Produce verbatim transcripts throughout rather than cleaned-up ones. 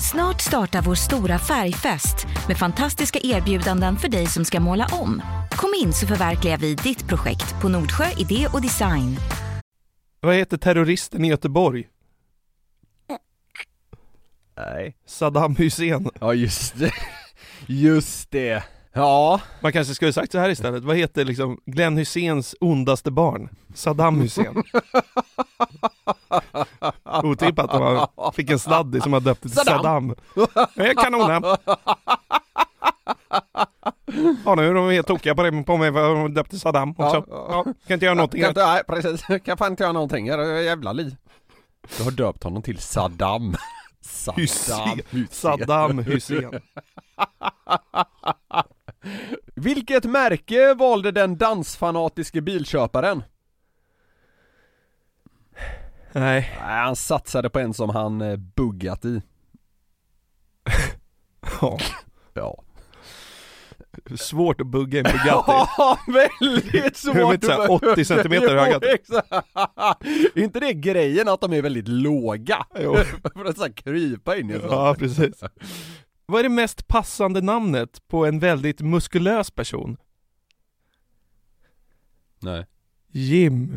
Snart startar vår stora färgfest med fantastiska erbjudanden för dig som ska måla om. Kom in så förverkligar vi ditt projekt på Nordsjö Idé och Design. Vad heter terroristen i Göteborg? Nej. Saddam Hussein. Ja, just det. Just det. Ja. Man kanske skulle sagt så här istället. Vad heter liksom Glenn Husseins ondaste barn? Saddam Hussein. Otippat att man fick en sladdig som har döpt till Saddam. Saddam. Kanonen. Ja, nu är de helt tokiga på, det, på mig för de döpte Saddam också. Ja, ja. Kan inte göra någonting. Kan inte, nej, precis. Kan fan inte göra någonting. Jävla liv. Du har döpt honom till Saddam. Saddam Hussein. Saddam Hussein. Vilket märke valde den dansfanatiske bilköparen? Nej. Nej, han satsade på en som han eh, buggat i. Ja. Ja. Svårt att bugga en Bugatti. Ja, väldigt svårt. De är inte så åttio centimeter höga. Är inte det grejen att de är väldigt låga? Jo. För att så här krypa in i så. Ja, precis. Vad är det mest passande namnet på en väldigt muskulös person? Nej. Jim.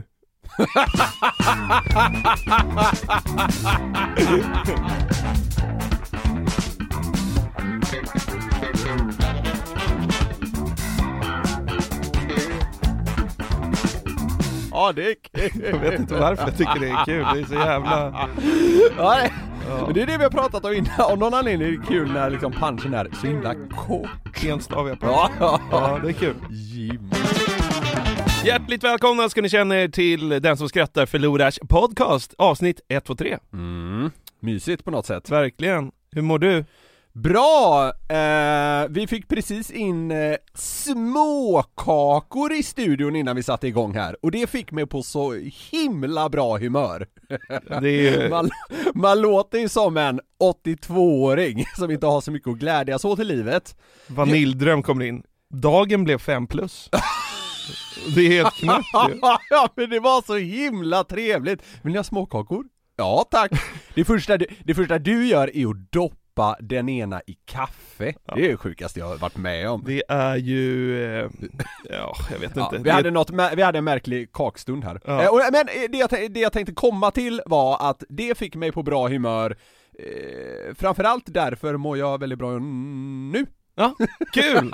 Ja, det är kul. Jag vet inte varför jag tycker det är kul. Det är så jävla... Ja, det, ja. Men det är det vi har pratat om innan. Om någon anledning är det kul när liksom punchen är så himla kort. Enstaviga punch. Ja, ja. Ja, det är kul. Jim. Hjärtligt välkomna ska ni känna er till Den som skrattar förlorars podcast. Avsnitt ett, två, tre. Mm. Mysigt på något sätt. Verkligen. Hur mår du? Bra! Eh, vi fick precis in eh, småkakor i studion innan vi satte igång här. Och det fick mig på så himla bra humör. Det är... man, man låter ju som en åttiotvååring som inte har så mycket att glädjas åt i livet. Vaniljdröm kommer in. Dagen blev fem plus. Det är helt knappt. Ja, men det var så himla trevligt. Vill ni ha småkakor? Ja, tack. Det första, det första du gör är att doppa den ena i kaffe. Ja. Det är det sjukaste jag har varit med om. Det är ju eh, ja, jag vet ja, inte. Vi det... hade något, vi hade en märklig kakstund här. Ja. Eh, och, men det jag, det jag tänkte komma till var att det fick mig på bra humör. Eh, framförallt därför mår jag väldigt bra nu. Ja, kul.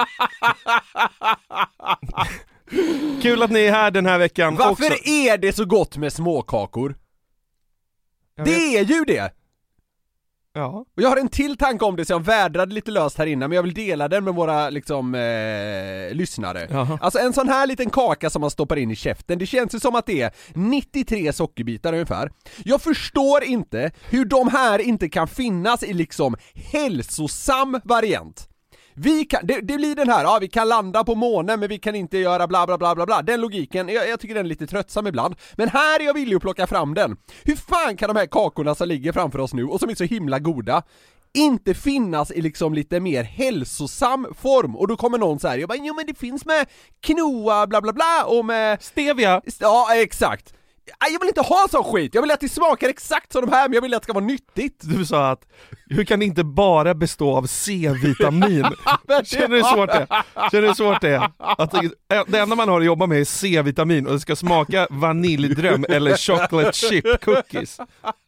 Kul att ni är här den här veckan. Varför också. är det så gott med småkakor? Jag det vet. är ju det. Ja. Och jag har en till tanke om det så jag vädrade lite löst här innan, men jag vill dela den med våra liksom eh, lyssnare. Jaha. Alltså en sån här liten kaka som man stoppar in i käften, det känns ju som att det är nittiotre sockerbitar ungefär. Jag förstår inte hur de här inte kan finnas i liksom hälsosam variant. Vi kan, det, det blir den här, ja vi kan landa på månen men vi kan inte göra bla bla bla bla bla. Den logiken, jag, jag tycker den är lite tröttsam ibland. Men här är jag villig att plocka fram den. Hur fan kan de här kakorna som ligger framför oss nu och som är så himla goda inte finnas i liksom lite mer hälsosam form? Och då kommer någon så här, jag bara, jo men det finns med quinoa bla bla bla och med stevia. Ja, exakt. Jag vill inte ha sån skit, jag vill att det smakar exakt som de här, men jag vill att det ska vara nyttigt. Du sa att, hur kan det inte bara bestå av C-vitamin? Känner du hur svårt det är? Känner du hur svårt det är? Att det, det enda man har att jobba med är C-vitamin och det ska smaka vaniljdröm eller chocolate chip cookies.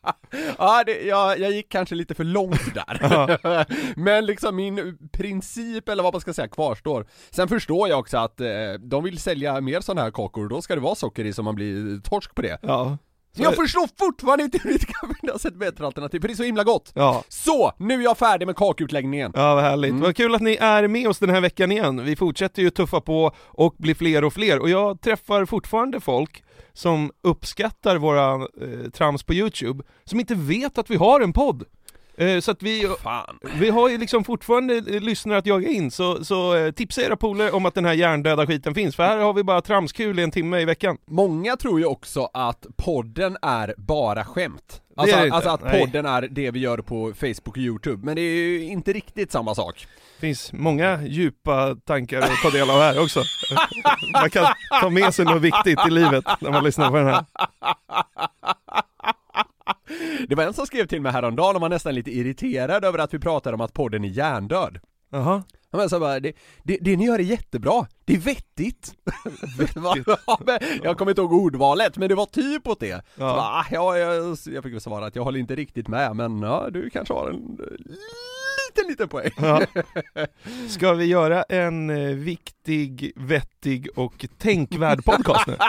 Ja, det, jag, jag gick kanske lite för långt där. Ja. Men liksom min princip, eller vad man ska säga, kvarstår. Sen förstår jag också att eh, de vill sälja mer sådana här kakor, då ska det vara socker i så man blir torsk på det. Ja. Så jag förstår fortfarande inte hur det kan finnas ett bättre alternativ, för det är så himla gott. Ja. Så, nu är jag färdig med kakutläggningen. Ja, vad härligt. Mm. Vad kul att ni är med oss den här veckan igen. Vi fortsätter ju tuffa på och bli fler och fler. Och jag träffar fortfarande folk som uppskattar våra eh, trams på YouTube, som inte vet att vi har en podd. Eh, så att vi, Fan. vi har ju liksom fortfarande eh, lyssnare att jaga in. Så, så eh, tipsa era polare om att den här hjärndöda skiten finns. För här har vi bara tramskul i en timme i veckan. Många tror ju också att podden är bara skämt. Alltså, det är det alltså att Nej. podden är det vi gör på Facebook och YouTube. Men det är ju inte riktigt samma sak. Det finns många djupa tankar att ta del av här också. Man kan ta med sig något viktigt i livet när man lyssnar på den här. Det var en som skrev till mig häromdagen och var nästan lite irriterad över att vi pratade om att podden är hjärndöd. Jaha. Men så bara, det, det, det ni gör är jättebra. Det är vettigt. Jag kommer inte ihåg ordvalet, men det var typ åt det. Ja. Så bara, ja, jag, jag fick svara att jag håller inte riktigt med, men ja, du kanske har en liten, liten poäng. Ja. Ska vi göra en eh, viktig, vettig och tänkvärd podcast nu?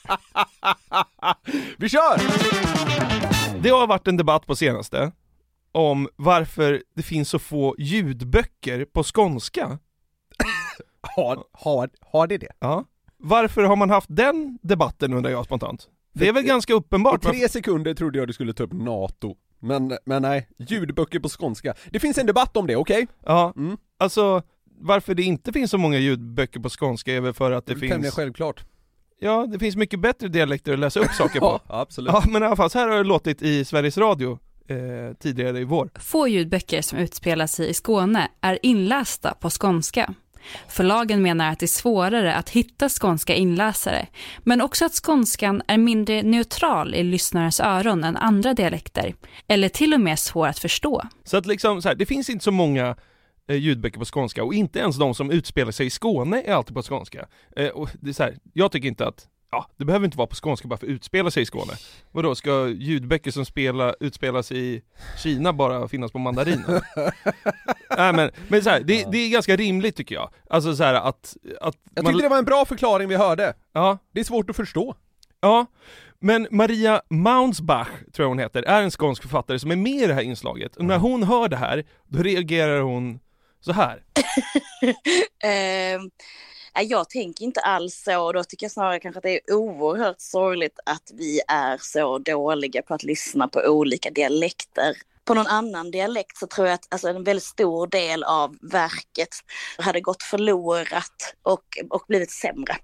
Vi kör! Det har varit en debatt på senaste om varför det finns så få ljudböcker på skånska. Har, har, har det det? Ja. Varför har man haft den debatten, undrar jag spontant? Det är väl ganska uppenbart. I tre sekunder trodde jag du skulle ta upp NATO. Men, men nej, ljudböcker på skånska. Det finns en debatt om det, okej? Okay? Ja, mm. Alltså varför det inte finns så många ljudböcker på skånska är väl för att det, det finns... Det är självklart. Ja, det finns mycket bättre dialekter att läsa upp saker på. Ja, absolut. Ja, men i alla fall, så här har det låtit i Sveriges Radio eh, tidigare i vår. Få ljudböcker som utspelar sig i Skåne är inlästa på skånska. Förlagen menar att det är svårare att hitta skånska inläsare, men också att skånskan är mindre neutral i lyssnarens öron än andra dialekter, eller till och med svår att förstå. Så att liksom, så här, det finns inte så många eh, ljudböcker på skånska, och inte ens de som utspelar sig i Skåne är alltid på skånska. Eh, och det är så här, jag tycker inte att ja, det behöver inte vara på skånska bara för att utspela sig i Skåne. Vadå, ska ljudböcker som spela, utspelas i Kina bara finnas på mandarin? Nej, men, men så här, det, det är ganska rimligt tycker jag. Alltså så här att, att jag man... tyckte det var en bra förklaring vi hörde. Ja. Det är svårt att förstå. Ja, men Maria Maunsbach, tror jag hon heter, är en skånsk författare som är med i det här inslaget. Och när hon hör det här, då reagerar hon så här. um... Jag tänker inte alls så, och då tycker jag snarare kanske att det är oerhört sorgligt att vi är så dåliga på att lyssna på olika dialekter. På någon annan dialekt så tror jag att alltså, en väldigt stor del av verket hade gått förlorat och, och blivit sämre.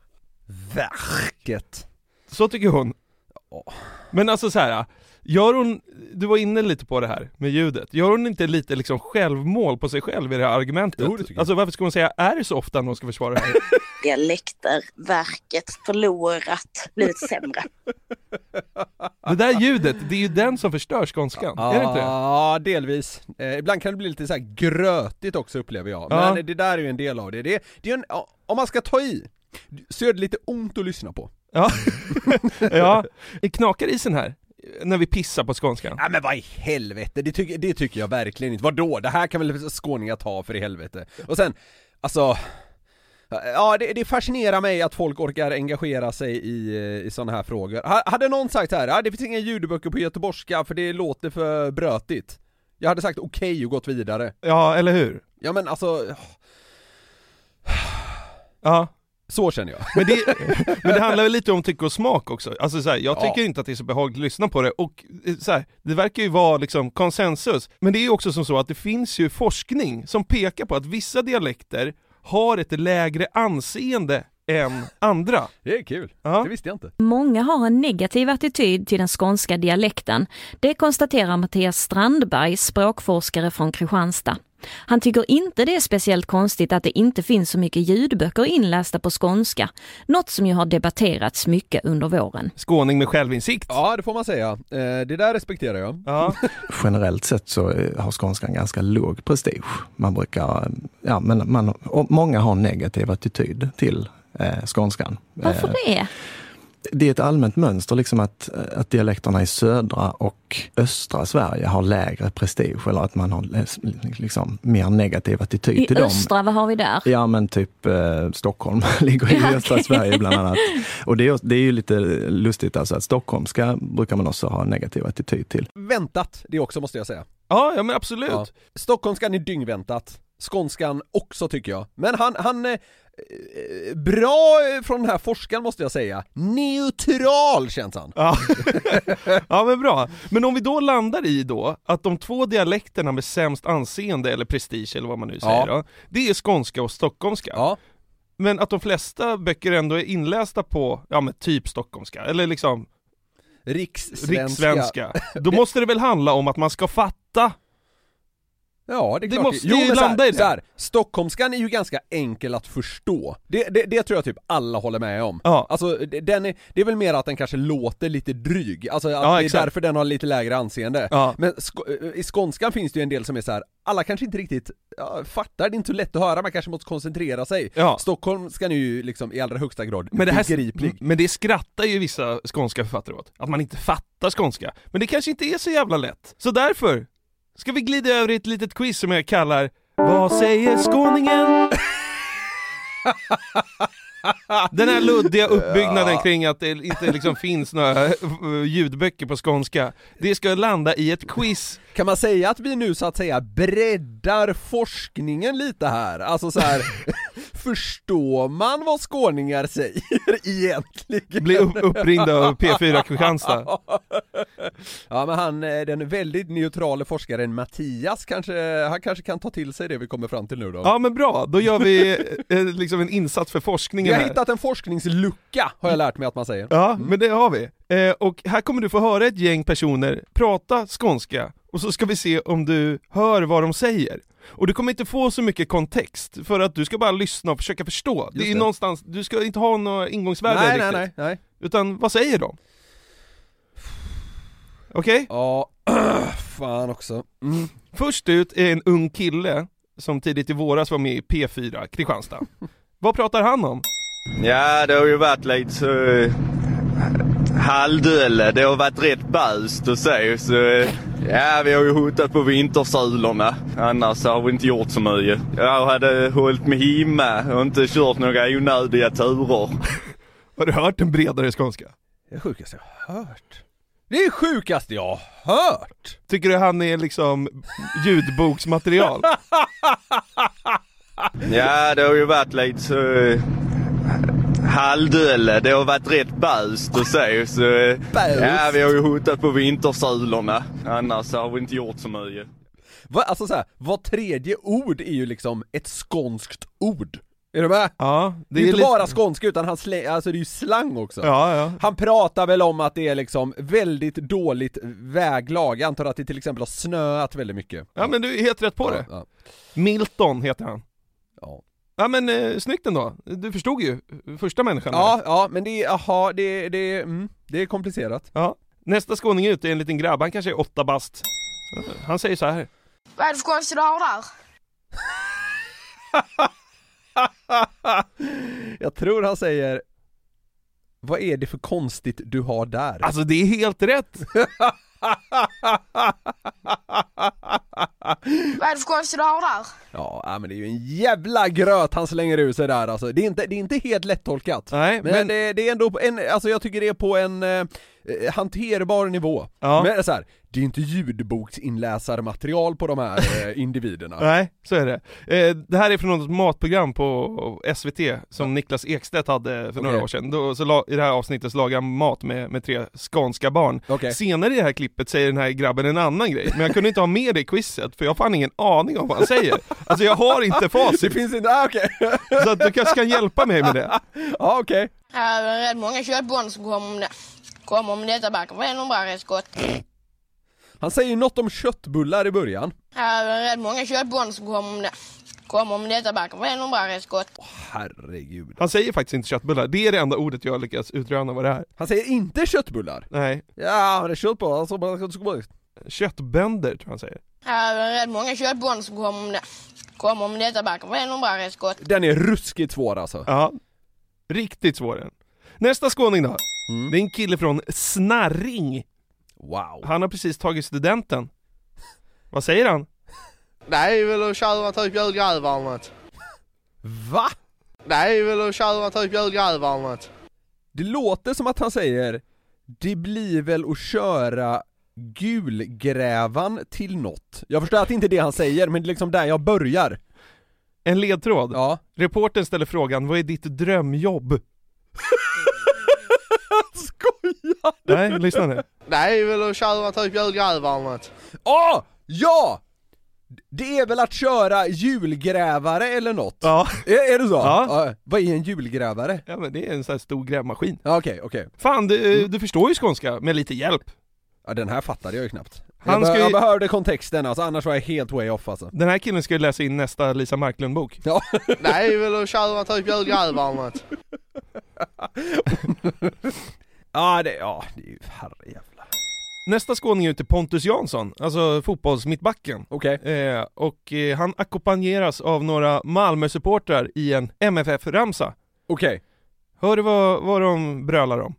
Verket? Så tycker hon. Men alltså så här, gör hon, du var inne lite på det här med ljudet. Gör hon inte lite liksom självmål på sig själv i det här argumentet? Jo, det alltså varför ska hon säga, är det så ofta när hon ska försvara det här? Dialekter, verket, förlorat, blivit sämre. Det där ljudet, det är ju den som förstör skånskan, ja, är det inte det? Ja, delvis. Eh, ibland kan det bli lite så här grötigt också, upplever jag. Men ja. det där är ju en del av det. det, det är en, om man ska ta i, så är det lite ont att lyssna på. Ja, ja. Det knakar isen här när vi pissar på skånskan. Ja, men vad i helvete, det, tycker, det tycker jag verkligen inte. Vadå? Det här kan väl skåningar ta för i helvete. Och sen, alltså... Ja, det, det fascinerar mig att folk orkar engagera sig i, i sådana här frågor. H- hade någon sagt här, ja, det finns inga ljudböcker på göteborgska för det låter för brötigt. Jag hade sagt okej okay och gått vidare. Ja, eller hur? Ja, men alltså... Ja. Så känner jag. Men det, men det handlar väl lite om tycke och smak också. Alltså så här, jag tycker ja. inte att det är så behagligt att lyssna på det. Och så här, det verkar ju vara liksom konsensus. Men det är ju också som så att det finns ju forskning som pekar på att vissa dialekter har ett lägre anseende än andra. Det är kul, ja. Det visste jag inte. Många har en negativ attityd till den skånska dialekten. Det konstaterar Mattias Strandberg, språkforskare från Kristianstad. Han tycker inte det är speciellt konstigt att det inte finns så mycket ljudböcker inlästa på skånska. Något som ju har debatterats mycket under våren. Skåning med självinsikt. Ja, det får man säga. Det där respekterar jag. Ja. Generellt sett så har skånskan ganska låg prestige. Man brukar, ja, men man, många har negativ attityd till eh, skånskan. Varför det? Det är ett allmänt mönster liksom att, att dialekterna i södra och östra Sverige har lägre prestige, eller att man har liksom mer negativ attityd I till dem. I östra, vad har vi där? Ja, men typ eh, Stockholm ligger i ja, östra okay. Sverige bland annat. Och det är, det är ju lite lustigt alltså att stockholmska brukar man också ha negativ attityd till. Väntat, det också måste jag säga. Ja, ja men absolut. Ja. Stockholmskan är dyngväntat. Skånskan också tycker jag. Men han, han eh, bra från den här forskaren måste jag säga. Neutral känns han. Ja. Ja, men bra. Men om vi då landar i då att de två dialekterna med sämst anseende eller prestige eller vad man nu säger ja. då, det är skånska och stockholmska. Ja. Men att de flesta böcker ändå är inlästa på ja men typ stockholmska eller liksom rikssvenska. rikssvenska. Då måste det väl handla om att man ska fatta. Ja, det är Det klart. måste jo, ju men så här, landa i det. så här, stockholmskan är ju ganska enkel att förstå. Det, det, det tror jag typ alla håller med om. Ja. Alltså, det- den är, det är väl mer att den kanske låter lite dryg. Alltså att Ja, det är exakt. därför den har lite lägre anseende. Ja. Men sk- i skånskan finns det ju en del som är så här. Alla kanske inte riktigt ja, fattar, det är inte så lätt att höra, man kanske måste koncentrera sig. Ja. Stockholmskan är ju liksom i allra högsta grad Men det, här, begriplig. men det skrattar ju vissa skånska författare åt, att man inte fattar skånska. Men det kanske inte är så jävla lätt. Så därför ska vi glida över i ett litet quiz som jag kallar Vad säger skåningen? Den här luddiga uppbyggnaden kring att det inte liksom finns några ljudböcker på skånska, det ska landa i ett quiz. Kan man säga att vi nu så att säga breddar forskningen lite här? Alltså så här, förstår man vad skåningar säger egentligen? Bli upp, uppringda av P fyra Kristianstad. Ja, men han, den väldigt neutrala forskaren Mattias kanske, han kanske kan ta till sig det vi kommer fram till nu då. Ja men bra, då gör vi eh, liksom en insats för forskningen Vi har här. hittat en forskningslucka, har jag lärt mig att man säger. Ja, men det har vi. Eh, och här kommer du få höra ett gäng personer prata skånska, och så ska vi se om du hör vad de säger. Och du kommer inte få så mycket kontext, för att du ska bara lyssna och försöka förstå. Det är det. någonstans, du ska inte ha några ingångsvärden Nej, riktigt. nej, nej, nej. Utan vad säger de? Okej? Ja, fan också. Mm. Först ut är en ung kille som tidigt i våras var med i P fyra Kristianstad. Vad pratar han om? Ja, det har ju varit lite så uh, halvdöle. Det har varit rätt bäst och så. Så uh, ja, vi har ju hotat på vintersulorna. Annars har vi inte gjort så mycket. Jag hade hållit mig hemma och inte kört några onödiga turer. Har du hört en bredare skånska? Det är det sjukaste jag har hört. Det är det sjukaste jag har hört. Tycker du han är liksom ljudboksmaterial? Ja, det har ju varit lite så uh, halvdöle. Det har varit rätt bäst och så. Så uh, ja, vi har ju hotat på vintersulorna. Annars har vi inte gjort så mycket. Va, alltså så här, vad tredje ord är ju liksom ett skånskt ord. Är du med? Ja, Det är ju inte lite- bara skånska utan han slä, alltså det är ju slang också. Ja, ja. Han pratar väl om att det är liksom väldigt dåligt väglag. Jag antar att det till exempel har snöat väldigt mycket. Ja, men du är helt rätt på det. Ja, Milton heter han. ja. Ja, men eh, snyggt ändå. Du förstod ju första människan. Ja, ja, men det är, aha, det, det, mm, det är komplicerat. Ja. Nästa skåning ut är en liten grabb, han kanske är åtta bast. Han säger så här. Vad är det för konstigt du har där? Jag tror han säger, vad är det för konstigt du har där? Alltså det är helt rätt. Vad är det för konstigt du har där? Ja, ja, men det är ju en jävla gröt han slänger ur sig där alltså. Det är inte, det är inte helt lättolkat. Nej, men, men- det, det är ändå på en, alltså jag tycker det är på en eh, hanterbar nivå. Ja. Men så här, det är inte ljudboksinläsarmaterial på de här eh, individerna. Nej, så är det. Eh, det här är från något matprogram på S V T som Niklas Ekstedt hade för några Okej. år sedan. Då, så la, i det här avsnittet så lagade han mat med, med tre skånska barn. Okej. Senare i det här klippet säger den här grabben en annan grej, men jag kunde inte ha med det i quizet för jag har fan ingen aning om vad han säger. Alltså jag har inte Det facit, finns inte, ah, okej. så att du kanske kan hjälpa mig med det. Ja, okej. Här är rätt många köttbonder som kommer om det. Kommer om detta backar för en och bara rätt gott. Han säger något om köttbullar i början. Här är rätt många köttbonder som kommer om det. Kommer om detta backar för en och bara rätt gott. Herregud. Han säger faktiskt inte köttbullar, det är det enda ordet jag lyckas utröna vad det är. Han säger inte köttbullar. Nej, Ja, men det är köttbullar. Alltså, köttbönder tror jag han säger. Här är rätt många köttbonder som kommer om det. Kommer om detta backar för en och bara rätt gott. den är ruskigt svår alltså. Ja, riktigt svår den. Nästa skåning då. Mm. Det är en kille från Snarring. Wow. Han har precis tagit studenten. Vad säger han? Nej, vill du köra typ julgrävar eller något? Va? Nej, vill du köra typ julgrävar eller något? Det låter som att han säger, det blir väl att köra gulgrävan till något. Jag förstår att det inte är det han säger, men det är liksom där jag börjar. En ledtråd. Ja. Reportern ställer frågan, vad är ditt drömjobb? Skojar! Nej, lyssna nu. Nej, vill du köra typ julgrävar eller något? Åh! Ja! Det är väl att köra julgrävare eller något? Ja. Är, är det så? Ja. Vad är en julgrävare? Ja, men det är en sån här stor grävmaskin. Ja, okej, okej. Fan, du, du förstår ju skånska med lite hjälp. Ja, den här fattade jag ju knappt. Han jag, be- ska ju... jag behövde kontexten, alltså, annars var jag helt way off alltså. Den här killen ska ju läsa in nästa Lisa Marklund-bok. Ja. Nej, väl att köra typ julgrävarnet. Ja, det, ja, det är ju herrejävlar. Nästa skåning är ute Pontus Jansson, alltså fotbollsmittbacken. Okej. Okay. Eh, och eh, han ackompanjeras av några Malmö-supportrar i en M F F-ramsa. Okej. Okay. Hör du vad, vad de brölar om?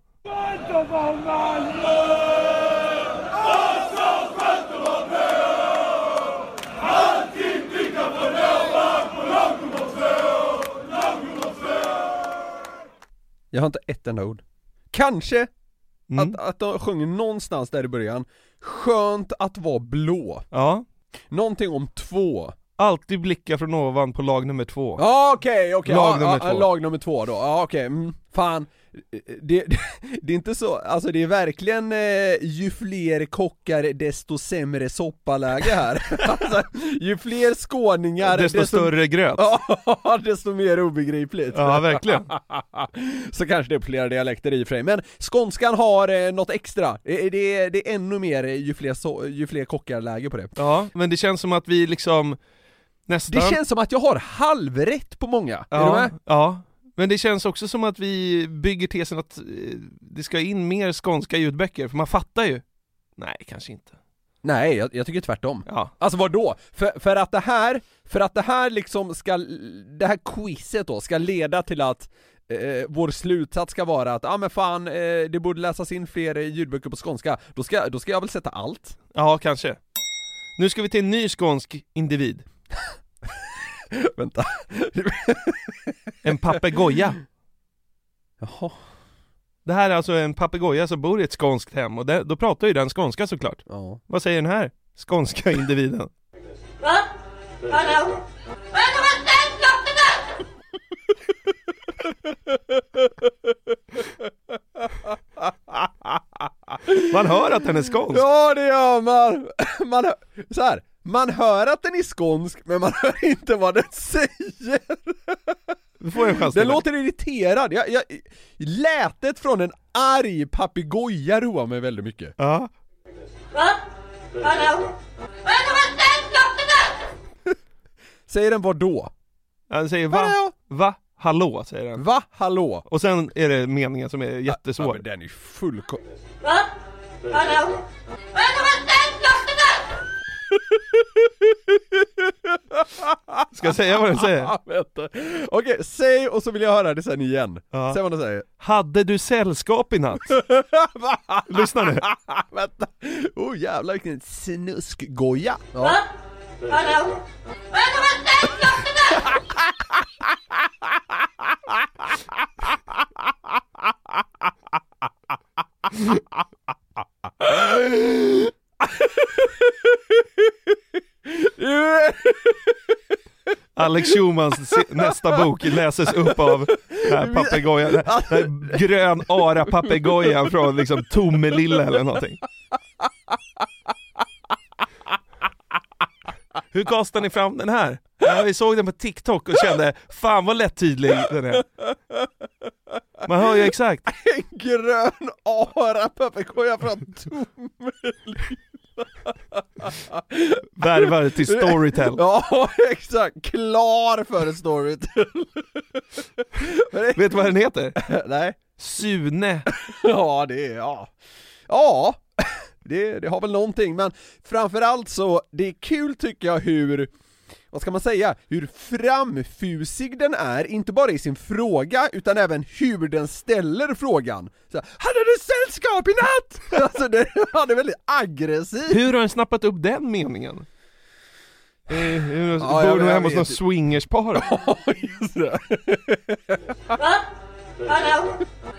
Jag har inte ett enda ord. Kanske mm. att, att de sjunger någonstans där i början. Skönt att vara blå. Ja. Någonting om två. Alltid blicka från ovan på lag nummer två. Ja, okej, okej. Lag ja, nummer ja, två. Lag nummer två då. Ja, okej. Mm, fan. Det, det, det är inte så, alltså det är verkligen eh, ju fler kockar desto sämre soppaläge här. Alltså, ju fler skåningar desto, desto större gröt. Ja, desto mer obegripligt. Ja, verkligen. Så kanske det är flera dialekter i och för sig. Men skånskan har eh, något extra. Det, det, det är ännu mer ju fler, so, ju fler kockar läge på det. Ja, men det känns som att vi liksom nästan... Det känns som att jag har halvrätt på många. Ja, är du med? Ja. Men det känns också som att vi bygger tesen att det ska in mer skånska ljudböcker, för man fattar ju. Nej, kanske inte. Nej, jag, jag tycker tvärtom. Ja. Alltså vadå? För, för att det här, för att det här liksom ska, det här quizet då ska leda till att eh, vår slutsats ska vara att, ja ah, men fan, eh, det borde läsas in fler ljudböcker på skånska. Då ska, då ska jag väl sätta allt? Ja, kanske. Nu ska vi till en ny skånsk individ. Vänta. En papegoja. Jaha. Det här är alltså en papegoja som bor i ett skånskt hem, och det, då pratar ju den skånska såklart. Ja. Vad säger den här skånska individen? Va? Hallå? Man hör att den är skånsk. Ja, det gör man. Man hör, så här, man hör att den är skånsk, men man hör inte vad den säger. Du får en chans. Den låter irriterad. Jag, jag, lätet från en arg papegoja roar mig väldigt mycket. Ja. Va? Hallå? Säger den vad då? Ja, den säger va? Hallå? Va? Hallå, säger den. Va? Hallå? Och sen är det meningen som är jättesvår. Ja, men den är fullkom... Va? Hallå? Ska jag säga vad den säger? Ja, vänta. Okej, säg och så vill jag höra det sen igen. Ja. Säg vad den säger. Hade du sällskap i natt? Lyssna nu. Vänta. Oh jävlar vilken snuskgoja. Ja. Va? Hallå? Alex Schumans nästa bok läses upp av här papegojan, här grön ara papegojan från liksom Tomelilla eller någonting. Hur kastar ni fram den här? Ja, vi såg den på TikTok och kände, fan vad lättydlig den är. Man hör ju exakt. En grön ara papegoja från Tomelilla. Värvar till Storytel. Ja, exakt. Klar för Storytel. Vet du vad den heter? Nej. Sune. Ja, det är, ja. Ja, det, det har väl någonting. Men framförallt så, det är kul tycker jag hur, vad ska man säga, hur framfusig den är, inte bara i sin fråga, utan även hur den ställer frågan. Så, hade du sällskap i natt? Alltså det, ja, det är väldigt aggressivt. Hur har den snappat upp den meningen? Eh, hur, ja, bor du hemma hos någon inte. swingerspar? Ja, just det. Va? Hallå?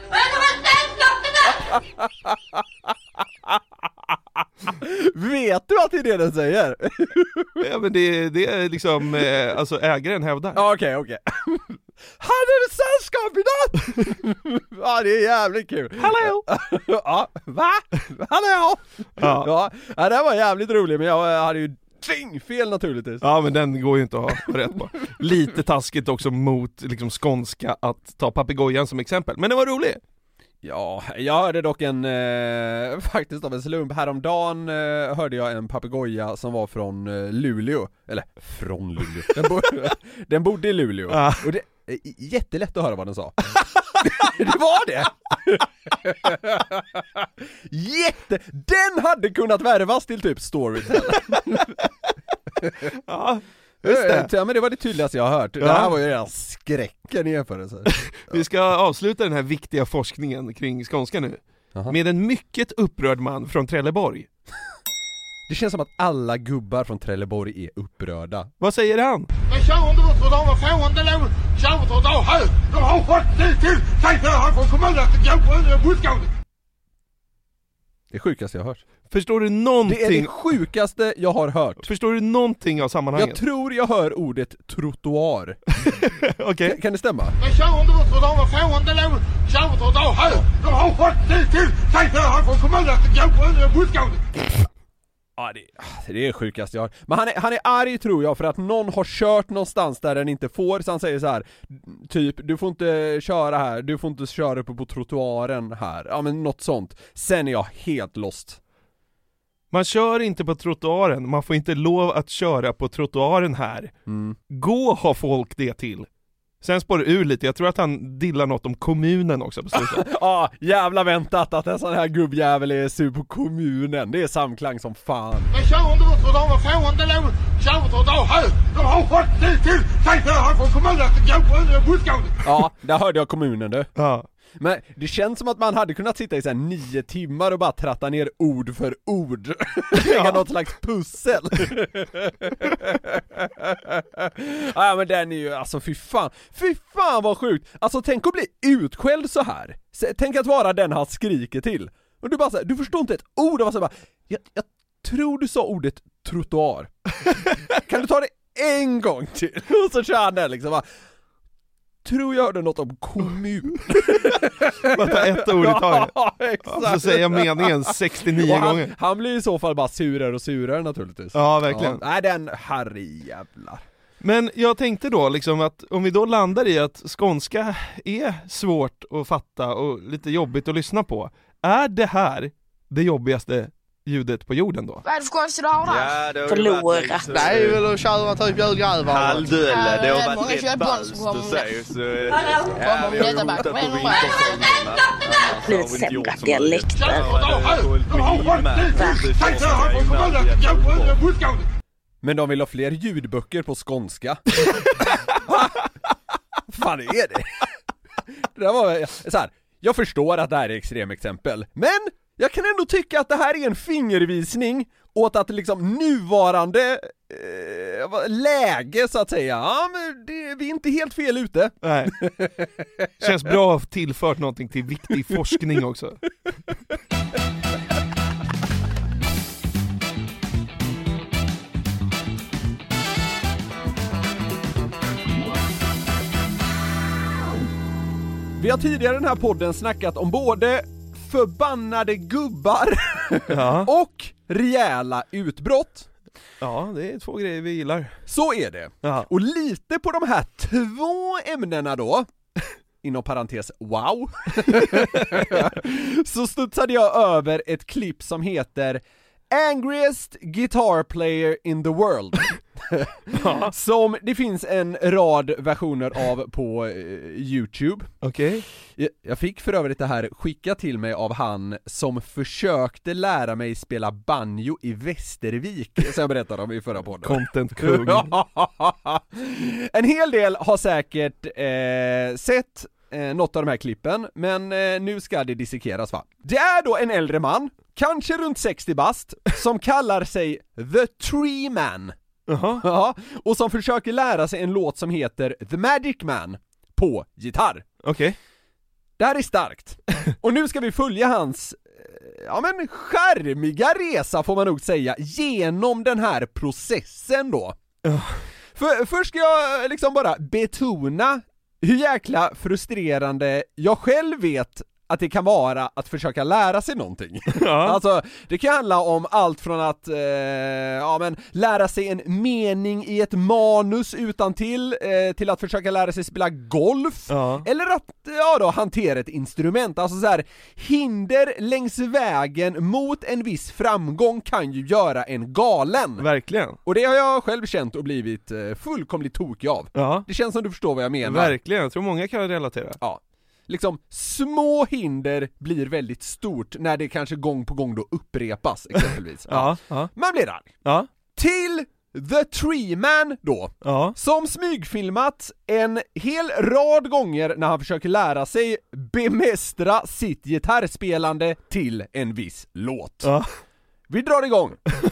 Vet du att det är det den säger? Ja, men det, det är liksom, eh, alltså ägaren hävdar. Ja, okej, okej. Hade du sällskap i natt? Ja, det är jävligt kul. Hallå? Ja, va? Hallå? Ja. Ja, ja, det var jävligt roligt, men jag hade ju fel naturligtvis. Ja, men den går ju inte att ha rätt på. Lite taskigt också mot liksom skånska att ta papegojan som exempel, men det var roligt. Ja, jag hörde dock en, eh, faktiskt av en slump, häromdagen eh, hörde jag en papegoja som var från eh, Luleå, eller från Luleå, den, bo- den bodde i Luleå, ah. och det är jättelätt att höra vad den sa. Det var det! Jätte! Den hade kunnat värvas till typ Storytel. Ja, just det. Ja, men det var det tydligaste jag har hört. Ja. Det här var ju redan skräcken i jämförelse. Vi ska avsluta den här viktiga forskningen kring skånska nu. Aha. Med en mycket upprörd man från Trelleborg. Det känns som att alla gubbar från Trelleborg är upprörda. Vad säger han? Men kör inte mot dem, vad får inte lov. Kör inte mot dem här. De har fått det till. Säg till han från kommunen att det går på en buskgård. Det sjukaste jag har hört. Förstår du någonting? Det är det sjukaste jag har hört. Förstår du någonting av sammanhanget? Jag tror jag hör ordet trottoar. Okej. Okay. Kan det stämma? Men kör inte mot dem, vad får inte lov. Kör inte mot dem här. De har fått det till. Säg till han från kommunen att det går på en buskgård. Ja, det, det är sjukast jag har. Men han är, han är arg tror jag för att någon har kört någonstans där den inte får. Så han säger så här, typ, du får inte köra här, du får inte köra uppe på trottoaren här. Ja, men något sånt. Sen är jag helt lost. Man kör inte på trottoaren, man får inte lov att köra på trottoaren här. Mm. Gå har folk det till. Sen spår det ur lite, jag tror att han dillar något om kommunen också på slutet. Ja, ah, jävla väntat att en sån här gubbjävel är sur på kommunen. Det är samklang som fan. Men kör inte mot dem, vad får inte lov. Kör inte mot dem här. De har fått det till. Säg till han från kommunen att det går på en buskgård. Ja, där hörde jag kommunen du. Ja. Men det känns som att man hade kunnat sitta i så här nio timmar och bara tratta ner ord för ord. Lägga något slags pussel. Ja, men den är ju, alltså fy fan. Fy fan vad sjukt. Alltså tänk att bli utskälld så här. Tänk att vara den han skriker till. Och du bara så här, du förstår inte ett ord. Och så bara, jag, jag tror du sa ordet trottoar. Kan du ta det en gång till? Och så kör han den liksom bara, tror jag hörde något om kommun. Man tar ett ord i taget. Ja, exakt. Så säger jag meningen sextionio han, gånger. Han blir i så fall bara surare och surare naturligtvis. Ja, verkligen. Ja, nej, den herrejävlar. Men jag tänkte då liksom att om vi då landar i att skånska är svårt att fatta och lite jobbigt att lyssna på. Är det här det jobbigaste ljudet på jorden då? Vad är det för konstigt du har där? Ja, det har Förlorat. ju varit lite- Nej, väl att köra typ julgrävar. Halvdöle, det Ja, har många varit rätt köpbarn ballt som kommer att med. säga. Så, ja, Kommer vi med har ju detta hotat på bakom en och vintersäsongerna. Blivit sämre dialekter. Men de vill ha fler ljudböcker på skånska. Fan är det? Det där var så här, jag förstår att det här är extremexempel, men jag kan ändå tycka att det här är en fingervisning åt att liksom nuvarande eh, läge så att säga, ja, men det, vi är inte helt fel ute. Nej. Känns bra att ha tillfört någonting till viktig forskning också. Vi har tidigare i den här podden snackat om både förbannade gubbar Ja. och rejäla utbrott. Ja, det är två grejer vi gillar. Så är det. Ja. Och lite på de här två ämnena då, inom parentes wow, så studsade jag över ett klipp som heter Angriest Guitar Player in the World. Som det finns en rad versioner av på eh, YouTube. Okej. Okay. Jag, jag fick för övrigt det här skickat till mig av han som försökte lära mig spela banjo i Västervik, som jag berättade om i förra podden. Content kung. En hel del har säkert eh, sett eh, något av de här klippen, men eh, nu ska det dissekeras, va? Det är då en äldre man, kanske runt sextio bast, som kallar sig The Tree Man. Uh-huh. Ja, och som försöker lära sig en låt som heter The Magic Man på gitarr. Okej. Okay. Det här är starkt. Och nu ska vi följa hans ja men charmiga resa, får man nog säga, genom den här processen då. Uh. För, först ska jag liksom bara betona hur jäkla frustrerande jag själv vet att det kan vara att försöka lära sig någonting. Ja. Alltså, det kan handla om allt från att eh, ja, men, lära sig en mening i ett manus utan till eh, till att försöka lära sig spela golf. Ja. Eller att ja, då, hantera ett instrument. Alltså så här, hinder längs vägen mot en viss framgång kan ju göra en galen. Verkligen. Och det har jag själv känt och blivit eh, fullkomligt tokig av. Ja. Det känns som du förstår vad jag menar. Verkligen, jag tror många kan relatera. Ja. Liksom, små hinder blir väldigt stort när det kanske gång på gång då upprepas, exempelvis. Ja, ja. Man blir arg. Ja. Till The Tree Man då, Ja. som smygfilmat en hel rad gånger när han försöker lära sig bemästra sitt gitarrspelande till en viss låt. Ja. Vi drar igång.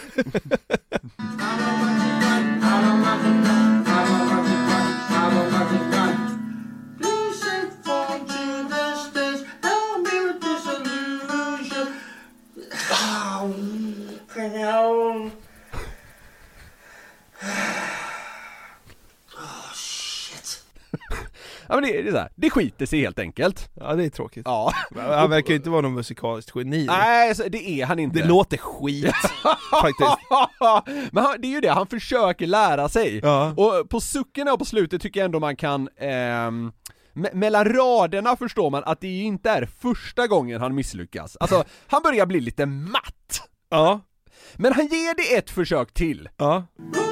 Ja, men det, det, är så här. Det skiter sig helt enkelt. Ja, det är tråkigt. Ja. Han verkar ju inte vara någon musikaliskt geni. Nej, så det är han inte. Det låter skit, faktiskt. Men han, det är ju det, han försöker lära sig. Ja. Och på suckerna och på slutet tycker jag ändå man kan ehm, me- mellan raderna förstår man att det ju inte är första gången han misslyckas. Alltså, han börjar bli lite matt. Ja. Men han ger det ett försök till. Ja.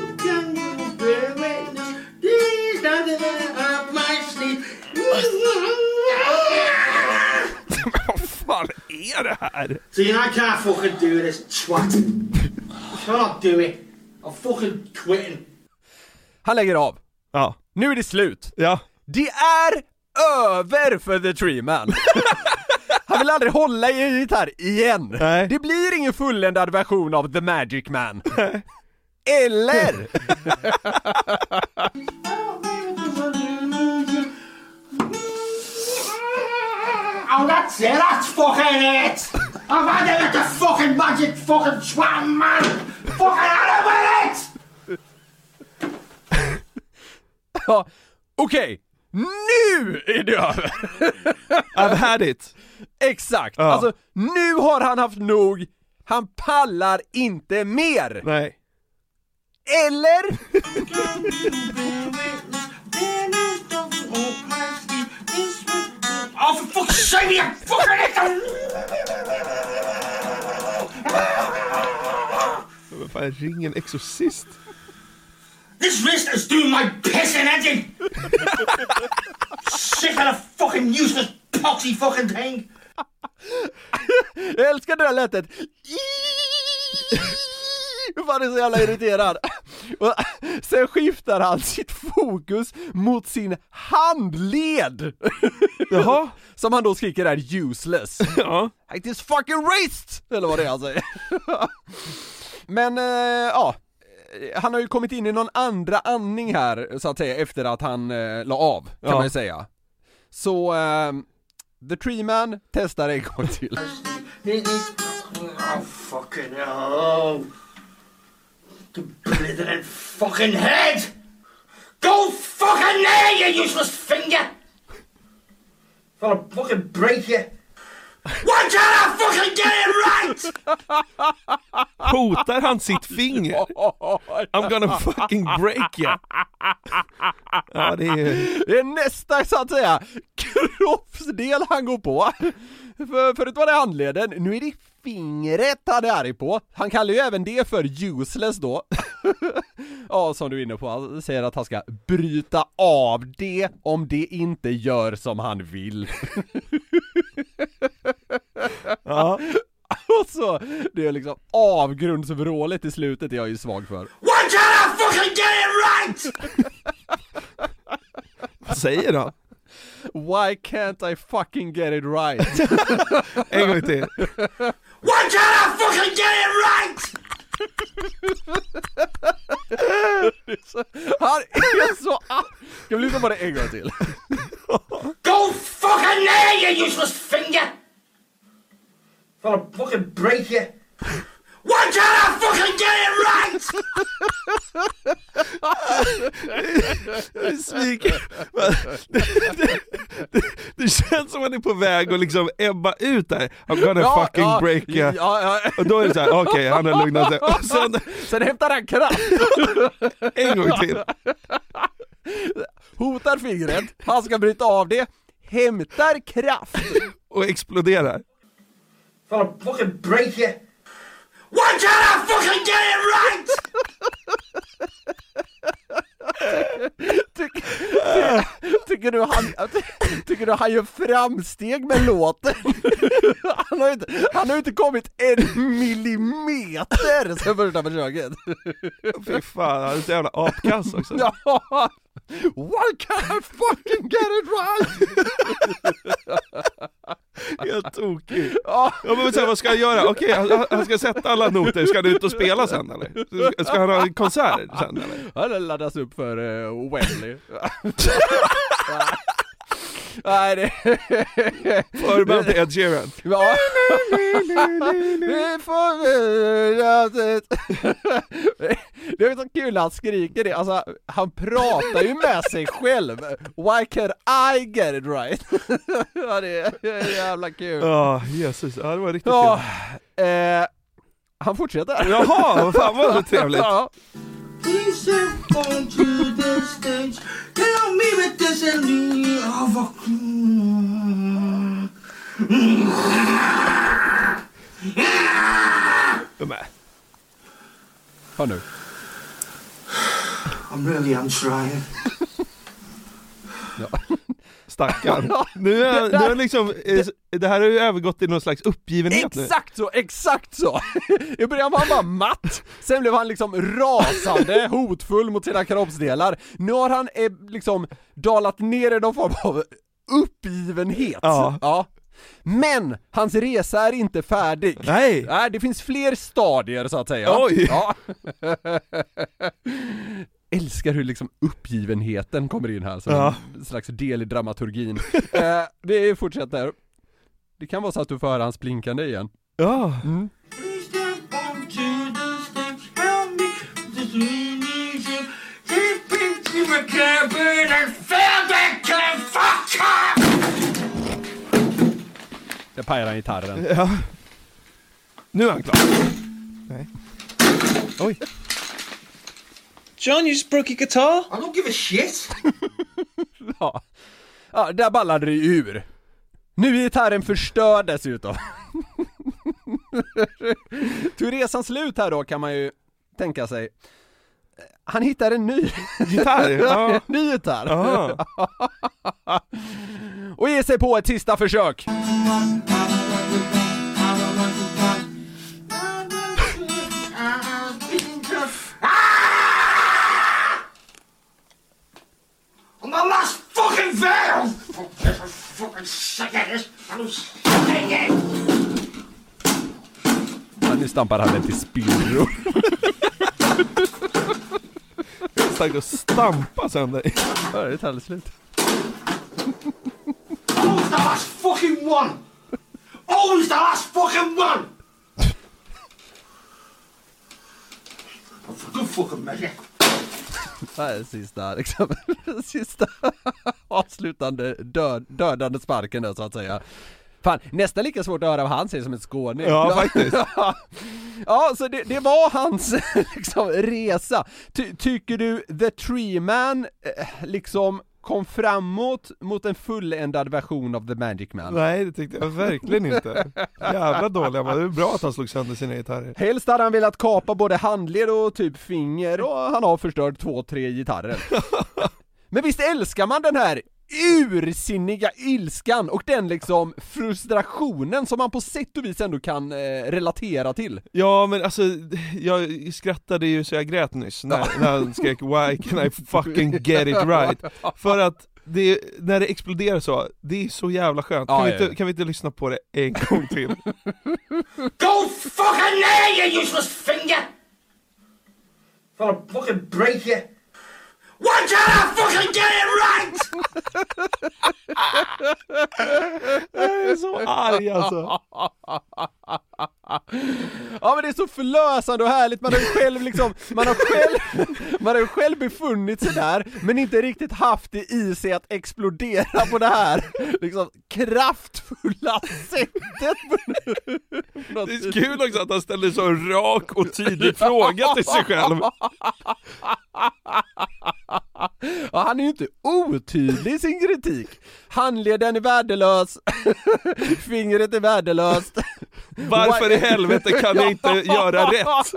Vad fan är det här? So you know I can't fucking do this, twat. Can't do it. I'm fucking quitting. Han lägger av. Ja. Nu är det slut. Ja. Det är över för The Tree Man. Han vill aldrig hålla i en gitarr igen. Nej. Det blir ingen fulländad version av The Magic Man. Eller? Oh, that's it. That's fucking it. I've had it with the fucking magic fucking twat, man. Fucking out of it. Ja, okej. Okay. Nu är det över. I've had it. Exakt. Ja. Alltså, nu har han haft nog. Han pallar inte mer. Nej. Eller? Oh, for fuck's sake, you fucking it. Vad fan, ring en exorcist. This wrist is doing my pissing engine. Sick of the fucking useless poxy fucking thing. Jag älskar det där lätet. Hur fan är så jävla irriterad. Och sen skiftar han sitt fokus mot sin handled. Jaha. Som han då skriker är useless. Ja. Like this fucking wrist. Eller vad det är han säger. Men äh, ja, han har ju kommit in i någon andra andning här så att säga efter att han äh, la av, kan ja. man ju säga. Så äh, The Tree Man testar en gång till. Oh fucking hell. The blithering fucking head. Go fucking there, you useless finger. I'll fucking break you. Why can't I fucking get it right? Hotar han sitt finger? I'm gonna fucking break you. Ja, det är... det är nästa så att säga kroppsdel han går på. För, förut var det handleden, nu är det fingret han är arg på. Han kallar ju även det för useless då. Ja, som du är inne på, han säger att han ska bryta av det om det inte gör som han vill. Ja. Och så, det är liksom avgrundsvrålet i slutet är jag ju svag för. Why can't I fucking get it right? Vad säger du? Why can't I fucking get it right? En gång till. Why can't I fucking get it right? Han är så arg. Ska vi lyssna på det en gång till? Go fucking there, you useless finger. I'll fucking break you. Why can't I fucking get it right? Det sviker. Det, det, det, det Det känns som att han är på väg att liksom ebba ut där. I'm gonna Ja, fucking ja, break ja, ja. Och då är det så här, okej, okay, han har lugnat sig. Och sen, sen hämtar han kraft. En gång till. Hotar fingret, han ska bryta av det, hämtar kraft och exploderar. I'll fucking break you. Why can't I fucking get it right? Tycker, tycker, du han, tycker du han gör framsteg med låten? Han har inte, han har inte kommit en millimeter sen första försöket. Fy fan, han är så jävla apkass också. Ja. Why can't I fucking get it right? Helt tokig. Ja, men så här, vad ska han göra? Okej, han, han ska sätta alla noter. Ska han ut och spela sen eller? Ska han ha en konsert sen eller? Han laddas upp för uh, Wembley. Nej, det... Förband till Ed Sheeran. Ja. Det är så kul att han skriker det. Alltså, han pratar ju med sig själv. Why can I get it right? Ja, det är jävla kul. Ja, Jesus. Ja, det var riktigt ja, kul. Eh, han fortsätter. Jaha, vad fan var det trevligt. Ja. Please on to the stage. Tell me with this and me. Oh, fuck. De är. Hör nu. I'm really, I'm trying. Ja. Stackarn. Nu är, nu är liksom, det här har ju övergått i någon slags uppgivenhet nu. Exakt så, exakt så. I början var han bara matt. Sen blev han liksom rasande, hotfull mot sina kroppsdelar. Nu har han eh, liksom dalat ner i någon form av uppgivenhet. Ja. Ja. Men hans resa är inte färdig. Nej. Nej, det finns fler stadier så att säga. Oj. Ja. Älskar hur liksom uppgivenheten kommer in här som ja. en slags del i dramaturgin. eh, vi fortsätter. Det kan vara så att du får höra hans blinkande igen. Ja. Mm. Jag pajar han gitarren. Ja. Nu är han klar. Nej. Oj. John, you just broke your guitar? I don't give a shit. Ja. Ja, där ballade det ur. Nu är gitarren förstörd dessutom. Till resans slut här då kan man ju tänka sig. Han hittar en ny gitarr. Ja. En ny gitarr. Och ger sig på ett sista försök. I'm the last fucking veil! I'm fucking sick of this. I'm stinking! Ja, nu stampar han den till spillror. Det är starkt att stampa sönder. Ja, det är ett alldeles slut. Always the last fucking one! Always the last fucking one! For good fucking measure. Det här är sista, liksom, sista avslutande död, dödande sparken där, så att säga. Fan, nästan lika svårt att höra vad han säger som en skåning. Ja, faktiskt. Ja, så det, det var hans liksom, resa. Ty, tycker du The Tree Man eh, liksom kom framåt mot en fulländad version av The Magic Man? Nej, det tyckte jag verkligen inte. Jävla dåliga, men det är bra att han slog sönder sina gitarrer. Helst hade han velat kapa både handled och typ finger, och han har förstört två, tre gitarrer. Men visst älskar man den här ursinniga ilskan och den liksom frustrationen som man på sätt och vis ändå kan eh, relatera till. Ja, men alltså jag skrattade ju så jag grät nyss när, när han skrek why can I fucking get it right? För att det, när det exploderar så, det är så jävla skönt. Kan, ja, vi, ja, inte, ja. kan vi inte lyssna på det en gång till? Go fucking there, you useless finger! I'll fucking break you! Why can't I fucking get it right? Jag är så arg alltså. Ja, men det är så förlösande och härligt. Man har ju själv liksom, man har själv, man har ju själv befunnit sig där, men inte riktigt haft det i sig att explodera på det här liksom kraftfulla sättet. Det är kul också att han ställer så rak och tydlig fråga till sig själv. Ja, han är ju inte otydlig i sin kritik. Handleden är värdelös. Fingret är värdelöst. Varför i helvete kan jag inte göra rätt?